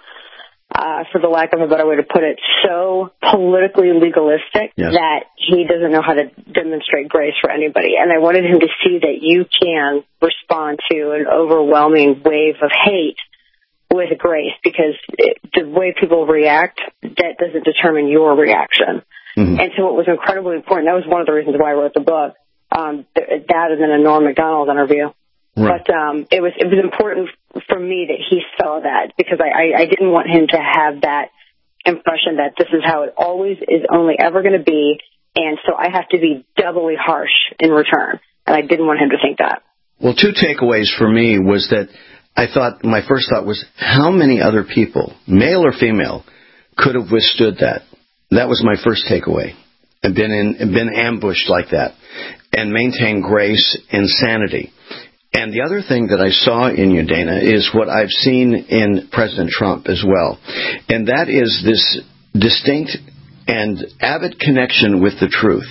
Uh, for the lack of a better way to put it, so politically legalistic yes. that he doesn't know how to demonstrate grace for anybody. And I wanted him to see that you can respond to an overwhelming wave of hate with grace, because it, the way people react, that doesn't determine your reaction. Mm-hmm. And so it was incredibly important. That was one of the reasons why I wrote the book, um, that and then a Norm Macdonald interview. Right. But um, it was it was important for me that he saw that, because I, I, I didn't want him to have that impression that this is how it always is, only ever going to be, and so I have to be doubly harsh in return. And I didn't want him to think that. Well, two takeaways for me was that I thought, my first thought was, how many other people, male or female, could have withstood that? That was my first takeaway. And been in, been ambushed like that, and maintain grace and sanity. And the other thing that I saw in you, Dana, is what I've seen in President Trump as well. And that is this distinct and avid connection with the truth.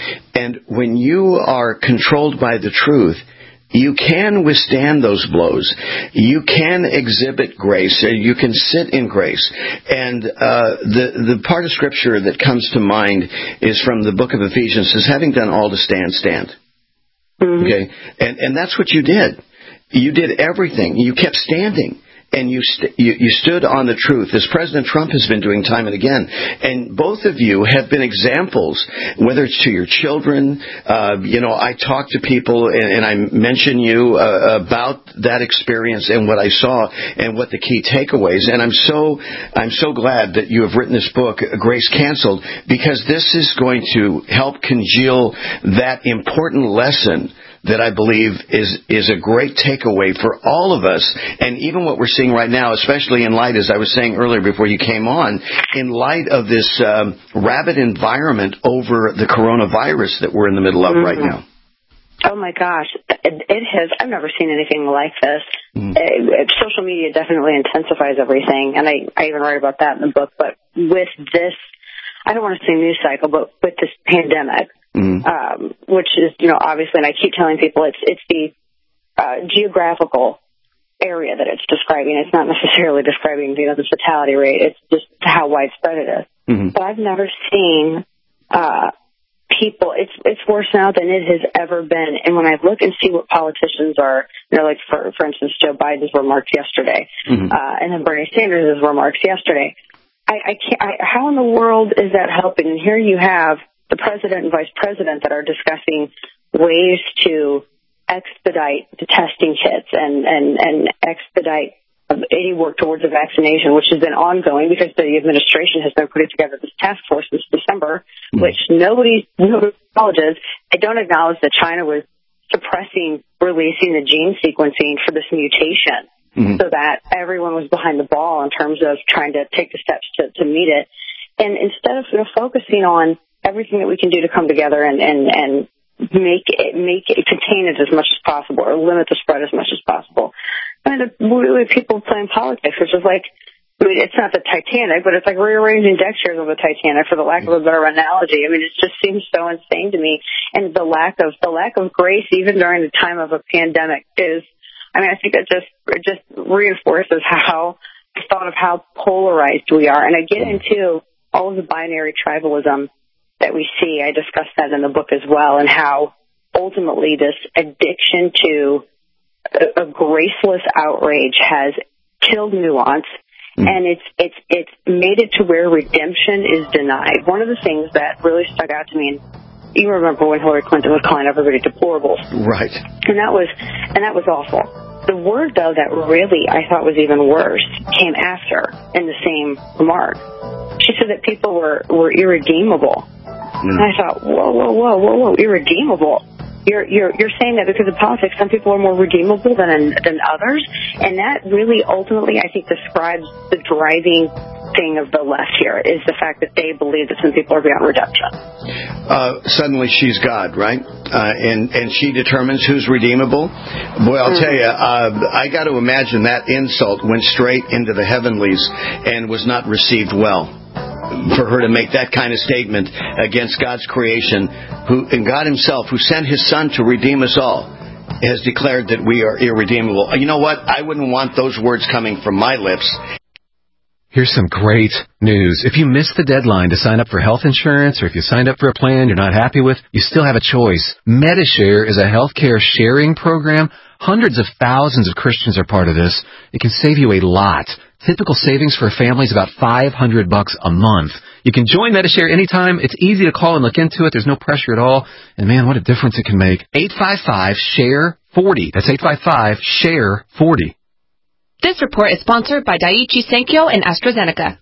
And when you are controlled by the truth, you can withstand those blows. You can exhibit grace. You can sit in grace. And uh, the, the part of Scripture that comes to mind is from the book of Ephesians. It says, having done all to stand, stand. Mm-hmm. Okay, and and that's what you did. You did everything. You kept standing, and you, st- you you stood on the truth, as President Trump has been doing time and again. And both of you have been examples, whether it's to your children. Uh, you know, I talk to people, and, and I mention you uh, about that experience and what I saw and what the key takeaways. And I'm so I'm so glad that you have written this book, Grace Canceled, because this is going to help congeal that important lesson that I believe is is a great takeaway for all of us, and even what we're seeing right now, especially in light, as I was saying earlier before you came on, in light of this um, rabid environment over the coronavirus that we're in the middle of mm-hmm. right now. Oh my gosh, it, it has. I've never seen anything like this. Mm. It, it, social media definitely intensifies everything, and I, I even write about that in the book. But with this, I don't want to say news cycle, but with this pandemic, mm. um, which is, you know, obviously, and I keep telling people it's it's the uh, geographical area that it's describing. It's not necessarily describing, you know, the fatality rate. It's just how widespread it is. Mm-hmm. But I've never seen uh, people. It's it's worse now than it has ever been. And when I look and see what politicians are, you know, like for for instance, Joe Biden's remarks yesterday, mm-hmm. uh, and then Bernie Sanders' remarks yesterday. I, I can't. I, how in the world is that helping? And here you have the president and vice president that are discussing ways to expedite the testing kits and, and, and expedite any work towards a vaccination, which has been ongoing because the administration has been putting together this task force since December, mm-hmm. which nobody, nobody acknowledges. They don't acknowledge that China was suppressing releasing the gene sequencing for this mutation. Mm-hmm. So that everyone was behind the ball in terms of trying to take the steps to, to meet it. And instead of, you know, focusing on everything that we can do to come together and, and, and make it, make it, contain it as much as possible or limit the spread as much as possible. I mean, the people playing politics, which is like, I mean, it's not the Titanic, but it's like rearranging deck chairs on the Titanic, for the lack of a better analogy. I mean, it just seems so insane to me. And the lack of, the lack of grace, even during the time of a pandemic, is, I mean, I think that just it just reinforces how the thought of how polarized we are. And I get into all of the binary tribalism that we see. I discuss that in the book as well, and how ultimately this addiction to a, a graceless outrage has killed nuance, mm. and it's it's it's made it to where redemption is denied. One of the things that really stuck out to me, and you remember when Hillary Clinton was calling everybody deplorables. Right. And that was and that was awful. The word, though, that really I thought was even worse came after in the same remark. She said that people were, were irredeemable. Mm. And I thought, whoa, whoa, whoa, whoa, whoa, irredeemable. You're you're you're saying that because of politics, some people are more redeemable than than others, and that really ultimately, I think, describes the driving thing of the left here, is the fact that they believe that some people are beyond redemption. Uh, suddenly, she's God, right? Uh, and and she determines who's redeemable. Boy, I'll mm-hmm. tell you, uh, I got to imagine that insult went straight into the heavenlies and was not received well. For her to make that kind of statement against God's creation, who and God Himself, who sent His Son to redeem us all, has declared that we are irredeemable. You know what? I wouldn't want those words coming from my lips. Here's some great news. If you missed the deadline to sign up for health insurance, or if you signed up for a plan you're not happy with, you still have a choice. Medishare is a healthcare sharing program. Hundreds of thousands of Christians are part of this. It can save you a lot. Typical savings for a family is about five hundred bucks a month. You can join Medishare anytime. It's easy to call and look into it. There's no pressure at all. And man, what a difference it can make. eight five five, S H A R E, forty. That's eight five five, S H A R E, forty. This report is sponsored by Daiichi Sankyo and AstraZeneca.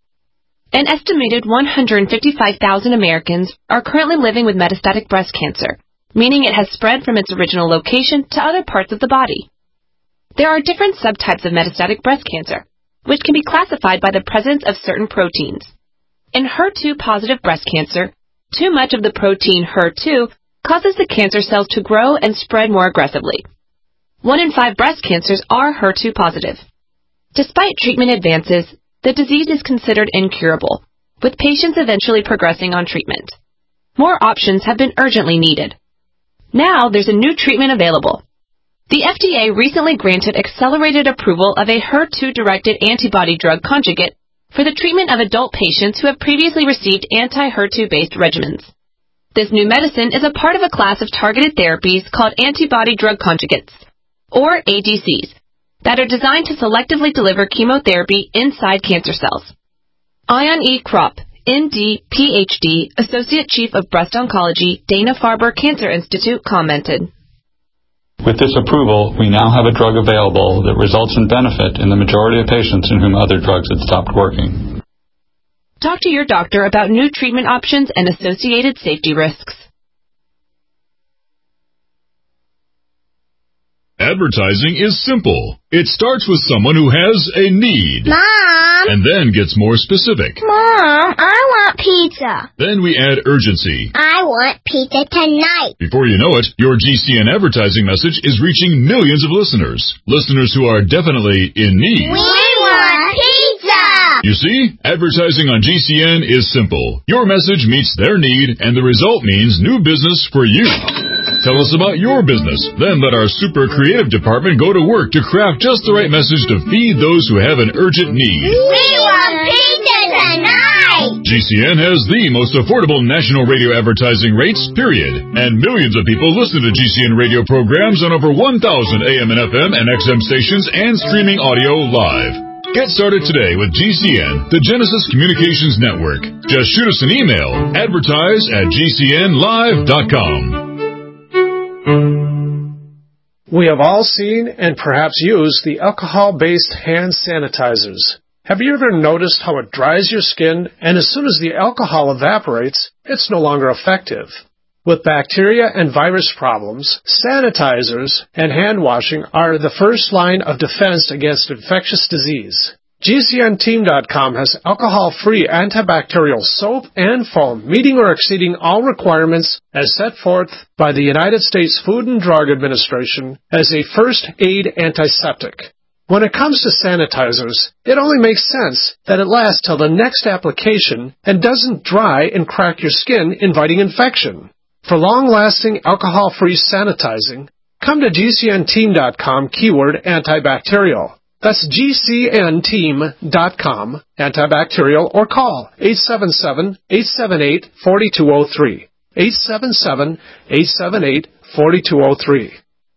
An estimated one hundred fifty-five thousand Americans are currently living with metastatic breast cancer, meaning it has spread from its original location to other parts of the body. There are different subtypes of metastatic breast cancer, which can be classified by the presence of certain proteins. In H E R two positive breast cancer, too much of the protein H E R two causes the cancer cells to grow and spread more aggressively. One in five breast cancers are H E R two positive. Despite treatment advances, the disease is considered incurable, with patients eventually progressing on treatment. More options have been urgently needed. Now there's a new treatment available. The F D A recently granted accelerated approval of a H E R two-directed antibody drug conjugate for the treatment of adult patients who have previously received anti-H E R two-based regimens. This new medicine is a part of a class of targeted therapies called antibody drug conjugates, or A D Cs, that are designed to selectively deliver chemotherapy inside cancer cells. Ion E. Kropp, M D, P H D, Associate Chief of Breast Oncology, Dana-Farber Cancer Institute, commented, "With this approval, we now have a drug available that results in benefit in the majority of patients in whom other drugs had stopped working." Talk to your doctor about new treatment options and associated safety risks. Advertising is simple. It starts with someone who has a need. Mom! And then gets more specific. Mom, I want pizza. Then we add urgency. I want pizza tonight. Before you know it, your G C N advertising message is reaching millions of listeners. Listeners who are definitely in need. We want pizza! You see, advertising on G C N is simple. Your message meets their need, and the result means new business for you. Tell us about your business. Then let our super creative department go to work to craft just the right message to feed those who have an urgent need. We want pizza tonight! G C N has the most affordable national radio advertising rates, period. And millions of people listen to G C N radio programs on over one thousand A M and F M and X M stations and streaming audio live. Get started today with G C N, the Genesis Communications Network. Just shoot us an email, advertise at g c n live dot com. We have all seen and perhaps used the alcohol-based hand sanitizers. Have you ever noticed how it dries your skin, and as soon as the alcohol evaporates, it's no longer effective? With bacteria and virus problems, sanitizers and hand washing are the first line of defense against infectious disease. G C N team dot com has alcohol-free antibacterial soap and foam meeting or exceeding all requirements as set forth by the United States Food and Drug Administration as a first aid antiseptic. When it comes to sanitizers, it only makes sense that it lasts till the next application and doesn't dry and crack your skin, inviting infection. For long-lasting alcohol-free sanitizing, come to G C N team dot com keyword antibacterial. That's G C N team dot com, antibacterial, or call eight seven seven, eight seven eight, four two zero three, eight seven seven, eight seven eight, four two zero three.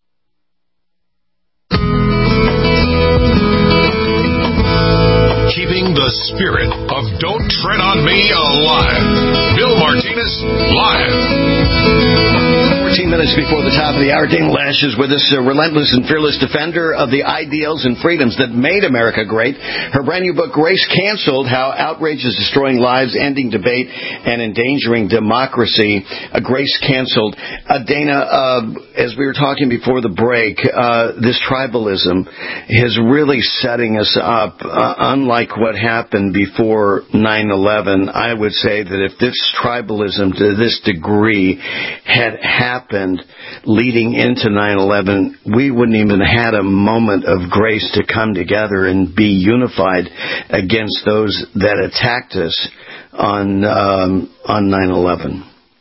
Keeping the spirit of Don't Tread on Me alive. Bill Martinez, live. fourteen minutes before the top of the hour, Dana Lash is with us, a relentless and fearless defender of the ideals and freedoms that made America great. Her brand new book, Grace Canceled, How Outrage is Destroying Lives, Ending Debate, and Endangering Democracy. Uh, Grace Canceled. Uh, Dana, uh, as we were talking before the break, uh, this tribalism is really setting us up, uh, unlike what happened before nine eleven. I would say that if this tribalism to this degree had happened leading into nine eleven, we wouldn't even have had a moment of grace to come together and be unified against those that attacked us on um, on nine eleven.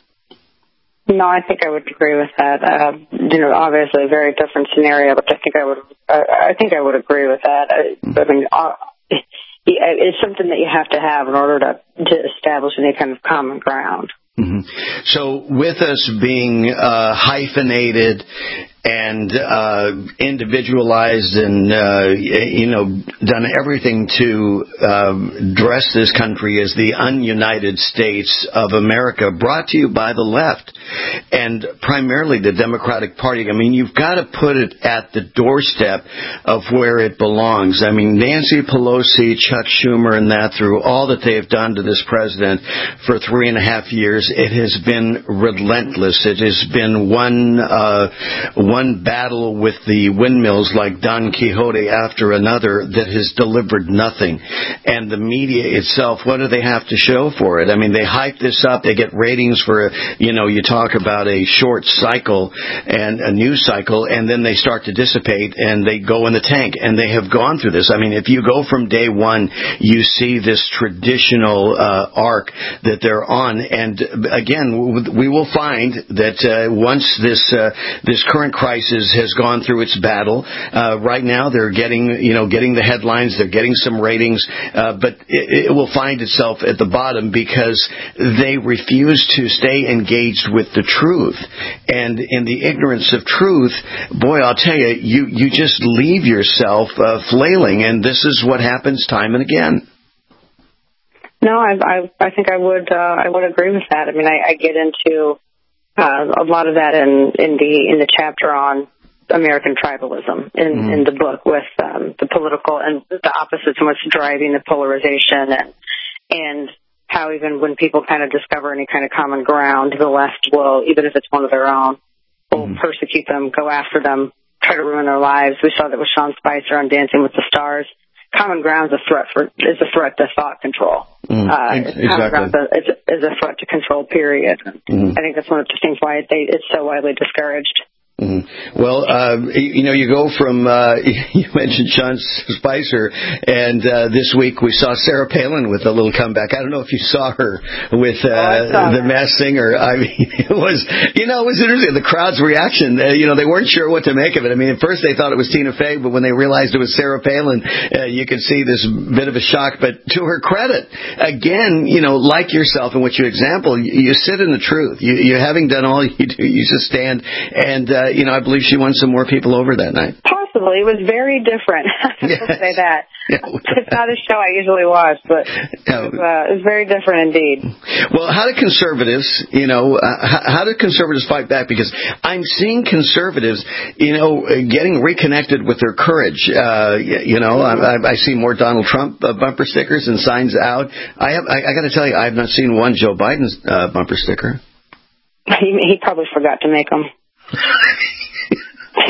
No, I think I would agree with that. Uh, you know, obviously a very different scenario, but I think I would. Uh, I think I would agree with that. I, I mean, uh, it's something that you have to have in order to to establish any kind of common ground. Mm-hmm. So with us being uh, hyphenated and uh, individualized and, uh, you know, done everything to uh, dress this country as the ununited states of America, brought to you by the left and primarily the Democratic Party. I mean, you've got to put it at the doorstep of where it belongs. I mean, Nancy Pelosi, Chuck Schumer, and that, through all that they have done to this president for three and a half years, it has been relentless. It has been one uh, one battle with the windmills like Don Quixote after another that has delivered nothing. And the media itself, what do they have to show for it? I mean, they hype this up. They get ratings for, you know, you talk about a short cycle and a news cycle, and then they start to dissipate and they go in the tank. And they have gone through this. I mean, if you go from day one, you see this traditional uh, arc that they're on. And again, we will find that uh, once this uh, this current crisis has gone through its battle, uh, right now they're getting, you know, getting the headlines, they're getting some ratings, uh, but it, it will find itself at the bottom because they refuse to stay engaged with the truth. And in the ignorance of truth, boy, I'll tell you, you, you just leave yourself uh, flailing, and this is what happens time and again. No, I, I, I think I would, uh, I would agree with that. I mean, I, I get into uh, a lot of that in, in the in the chapter on American tribalism in, mm-hmm. in the book, with um, the political and the opposites and what's driving the polarization, and and how even when people kind of discover any kind of common ground, the left will, even if it's one of their own, will mm-hmm. persecute them, go after them, try to ruin their lives. We saw that with Sean Spicer on Dancing with the Stars. Common ground is a threat for is a threat to thought control. Mm, uh, exactly. Common ground is a, is a threat to control. Period. Mm-hmm. I think that's one of the things why it, they, it's so widely discouraged. Mm-hmm. Well, uh, you know, you go from, uh, you mentioned Sean Spicer, and uh, this week we saw Sarah Palin with a little comeback. I don't know if you saw her with uh, oh, the Masked Singer. I mean, it was, you know, it was interesting. The crowd's reaction, uh, you know, they weren't sure what to make of it. I mean, at first they thought it was Tina Fey, but when they realized it was Sarah Palin, uh, you could see this bit of a shock. But to her credit, again, you know, like yourself and what you example, you, you sit in the truth. You, you having done all you do, you just stand and, uh, you know, I believe she won some more people over that night. Possibly. It was very different. I Yes. will say that. It's not a show I usually watch, but it was, uh, it was very different indeed. Well, how do conservatives, you know, uh, how, how do conservatives fight back? Because I'm seeing conservatives, you know, getting reconnected with their courage. Uh, you know, I, I see more Donald Trump uh, bumper stickers and signs out. I have, I, I got to tell you, I have not seen one Joe Biden uh, bumper sticker. He, he probably forgot to make them. he,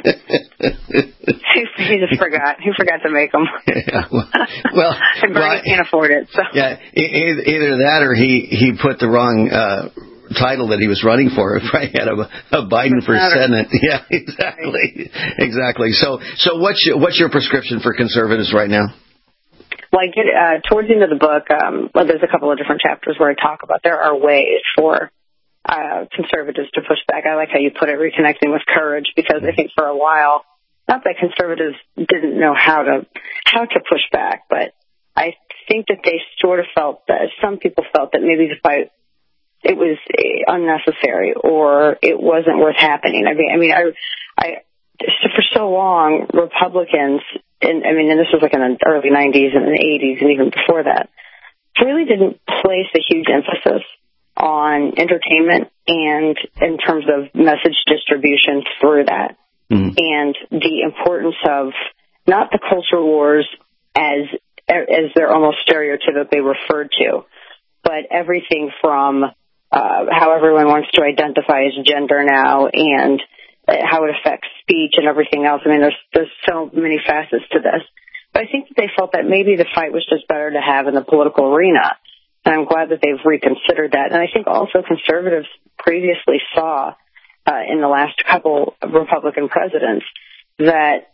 he just forgot. He forgot to make them. Yeah, well, well and Bernie well, can't afford it. So. Yeah, either that or he he put the wrong uh, title that he was running for. Right, had a, a Biden for Senate. Yeah, exactly, exactly. So so what's your, what's your prescription for conservatives right now? Well, I get uh, towards the end of the book. Um, well, there's a couple of different chapters where I talk about there are ways for Uh, conservatives to push back. I like how you put it, reconnecting with courage, because I think for a while, not that conservatives didn't know how to how to push back, but I think that they sort of felt that some people felt that maybe the fight it was unnecessary or it wasn't worth happening. I mean, I mean, I, I for so long Republicans, and I mean, and this was like in the early nineties and the eighties and even before that, really didn't place a huge emphasis on entertainment and in terms of message distribution through that. Mm-hmm. And the importance of not the culture wars as as they're almost stereotypically referred to, but everything from uh, how everyone wants to identify as gender now and how it affects speech and everything else. I mean, there's there's so many facets to this. But I think that they felt that maybe the fight was just better to have in the political arena. And I'm glad that they've reconsidered that. And I think also conservatives previously saw uh, in the last couple of Republican presidents that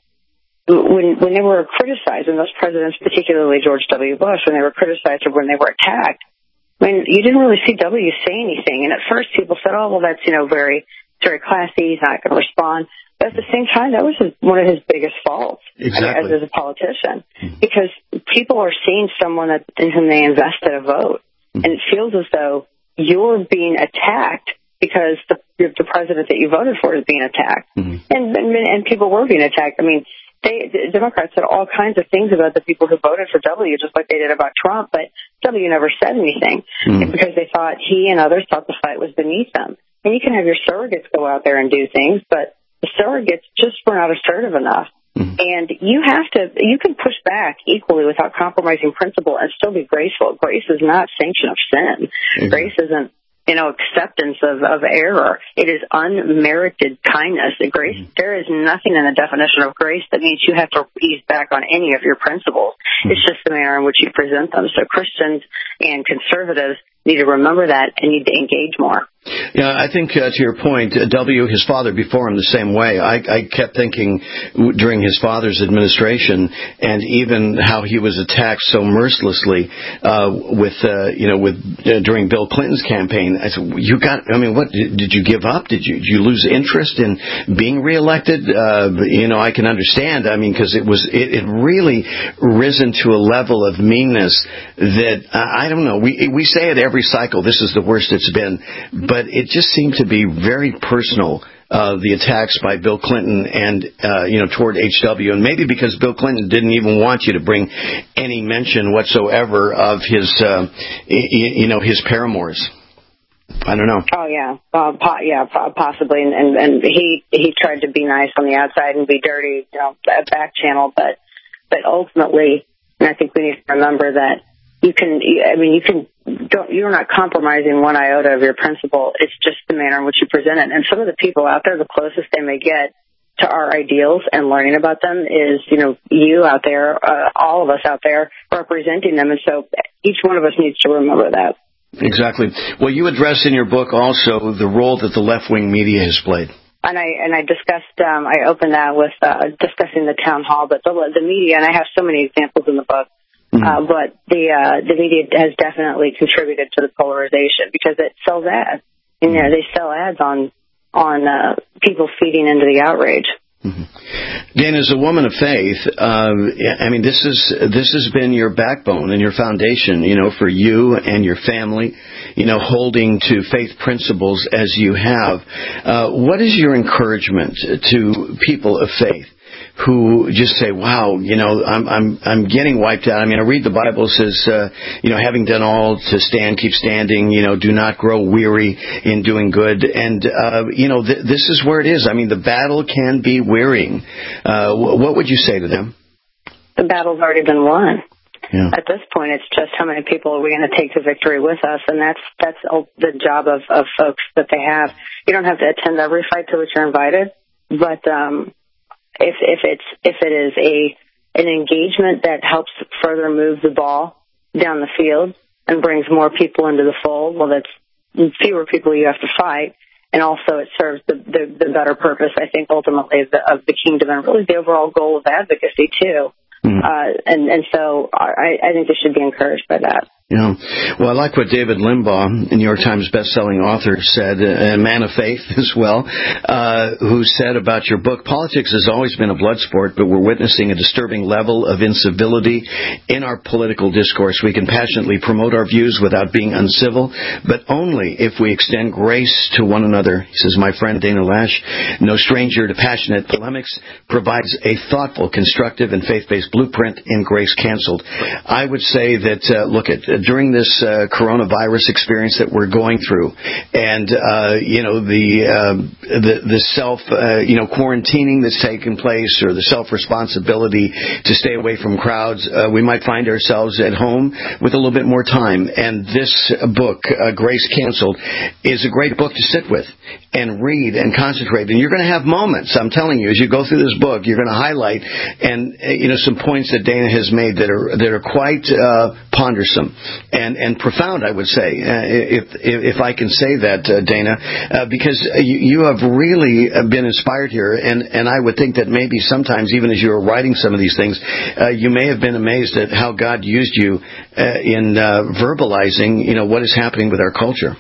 when when they were criticized, and those presidents, particularly George W. Bush, when they were criticized or when they were attacked, I mean, you didn't really see W say anything. And at first people said, oh, well, that's, you know, very, very classy. He's not going to respond. But at the same time, that was his, one of his biggest faults exactly. as, as a politician, because people are seeing someone that, in whom they invested a vote, mm-hmm. and it feels as though you're being attacked because the, the president that you voted for is being attacked, mm-hmm. and, and and people were being attacked. I mean, they the Democrats said all kinds of things about the people who voted for W, just like they did about Trump, but W never said anything mm-hmm. because they thought he and others thought the fight was beneath them. And you can have your surrogates go out there and do things, but the surrogates just were not assertive enough. Mm-hmm. And you have to, you can push back equally without compromising principle and still be graceful. Grace is not sanction of sin. Mm-hmm. Grace isn't, you know, acceptance of, of error. It is unmerited kindness. The grace, mm-hmm. there is nothing in the definition of grace that means you have to ease back on any of your principles. Mm-hmm. It's just the manner in which you present them. So Christians and conservatives need to remember that and need to engage more. Yeah, I think uh, to your point, uh, W, his father before him the same way. I, I kept thinking w- during his father's administration, and even how he was attacked so mercilessly uh, with, uh, you know, with uh, during Bill Clinton's campaign. I said, you got. I mean, what did, did you give up? Did you, did you lose interest in being reelected? Uh, you know, I can understand. I mean, because it was it, it really risen to a level of meanness that uh, I don't know. We we say it every cycle. This is the worst it's been. But it just seemed to be very personal, uh, the attacks by Bill Clinton and, uh, you know, toward H W. And maybe because Bill Clinton didn't even want you to bring any mention whatsoever of his, uh, you know, his paramours. I don't know. Oh, yeah. Uh, po- yeah, possibly. And, and, and he, he tried to be nice on the outside and be dirty, you know, back channel. But, but ultimately, and I think we need to remember that you can, I mean, you can, don't, you're not compromising one iota of your principle. It's just the manner in which you present it. And some of the people out there, the closest they may get to our ideals and learning about them is, you know, you out there, uh, all of us out there representing them. And so each one of us needs to remember that. Exactly. Well, you address in your book also the role that the left-wing media has played. And I and I discussed, um, I opened that with uh, discussing the town hall, but the, the media, and I have so many examples in the book, mm-hmm. uh, but the uh, the media has definitely contributed to the polarization because it sells ads. You know, they sell ads on on uh, people feeding into the outrage. Mm-hmm. Dana, as a woman of faith, uh, I mean, this is this has been your backbone and your foundation, you know, for you and your family, you know, holding to faith principles as you have. Uh, what is your encouragement to people of faith who just say, wow, you know, I'm I'm I'm getting wiped out? I mean, I read the Bible says, uh, you know, having done all to stand, keep standing, you know, do not grow weary in doing good. And, uh, you know, th- this is where it is. I mean, the battle can be wearying. Uh, what would you say to them? The battle's already been won. Yeah. At this point, it's just how many people are we going to take to victory with us, and that's that's the job of, of folks that they have. You don't have to attend every fight to which you're invited, but um, if if it's if it is a an engagement that helps further move the ball down the field and brings more people into the fold, well, that's fewer people you have to fight, and also it serves the the, the better purpose, I think, ultimately of the, of the kingdom and really the overall goal of advocacy too. Mm-hmm. Uh, and, and so I, I think they should be encouraged by that. Yeah. Well, I like what David Limbaugh, a New York Times best-selling author, said, a man of faith as well, uh, who said about your book, politics has always been a blood sport, but we're witnessing a disturbing level of incivility in our political discourse. We can passionately promote our views without being uncivil, but only if we extend grace to one another. He says, my friend Dana Loesch, no stranger to passionate polemics, provides a thoughtful, constructive, and faith-based blueprint in Grace Canceled. I would say that, uh, look at, during this uh, coronavirus experience that we're going through, and uh, you know the uh, the, the self uh, you know quarantining that's taken place, or the self responsibility to stay away from crowds, uh, we might find ourselves at home with a little bit more time. And this book, uh, Grace Canceled, is a great book to sit with and read and concentrate. And you're going to have moments, I'm telling you, as you go through this book, you're going to highlight and uh, you know some points that Dana has made that are that are quite uh, pondersome. And, and profound, I would say, uh, if, if if I can say that, uh, Dana, uh, because you, you have really been inspired here, and, and I would think that maybe sometimes, even as you were writing some of these things, uh, you may have been amazed at how God used you uh, in uh, verbalizing, you know, what is happening with our culture.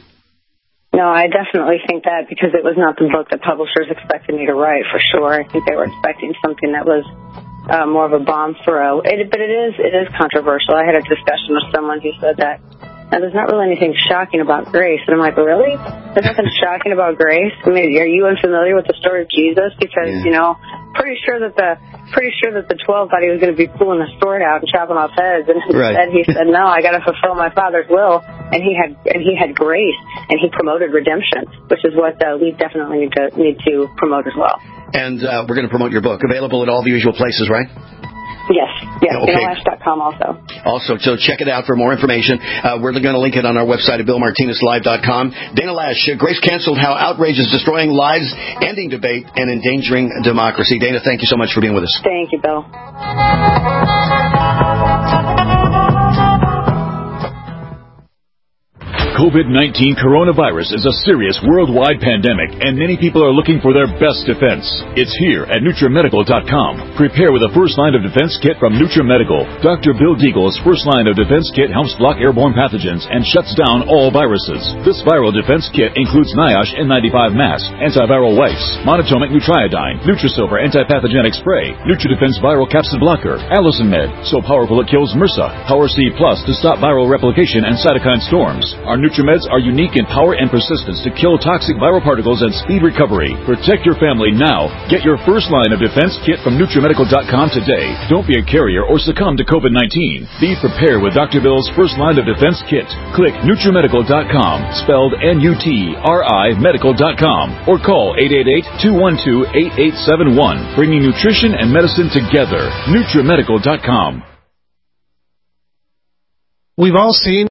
No, I definitely think that because it was not the book that publishers expected me to write, for sure. I think they were expecting something that was Uh, more of a bomb throw. It, but it is it is controversial. I had a discussion with someone who said that now, there's not really anything shocking about grace. And I'm like, really? There's nothing shocking about grace? I mean, are you unfamiliar with the story of Jesus? Because, yeah. you know, pretty sure that the pretty sure that the twelve thought he was going to be pulling a sword out and chopping off heads. And instead right. he said, no, I got to fulfill my Father's will. And he had and he had grace, and he promoted redemption, which is what uh, we definitely need to need to promote as well. And uh, we're going to promote your book. Available at all the usual places, right? Yes. Yes. Okay. Dana Loesch dot com also. Also, so check it out for more information. Uh, we're going to link it on our website at Bill Martinez Live dot com. Dana Loesch, Grace Canceled, How Outrage is Destroying Lives, Ending Debate, and Endangering Democracy. Dana, thank you so much for being with us. Thank you, Bill. COVID nineteen coronavirus is a serious worldwide pandemic, and many people are looking for their best defense. It's here at NutriMedical dot com. Prepare with a first line of defense kit from NutriMedical. Doctor Bill Deagle's first line of defense kit helps block airborne pathogens and shuts down all viruses. This viral defense kit includes NIOSH N ninety-five mask, antiviral wipes, monatomic Nutriodine, NutriSilver antipathogenic spray, NutriDefense viral capsid blocker, Allison Med, so powerful it kills MRSA, Power C Plus to stop viral replication and cytokine storms. Our NutriMeds are unique in power and persistence to kill toxic viral particles and speed recovery. Protect your family now. Get your first line of defense kit from NutriMedical dot com today. Don't be a carrier or succumb to COVID nineteen. Be prepared with Doctor Bill's first line of defense kit. Click NutriMedical dot com, spelled N U T R I Medical dot com, or call eight eight eight, two one two, eight eight seven one, bringing nutrition and medicine together. NutriMedical dot com. We've all seen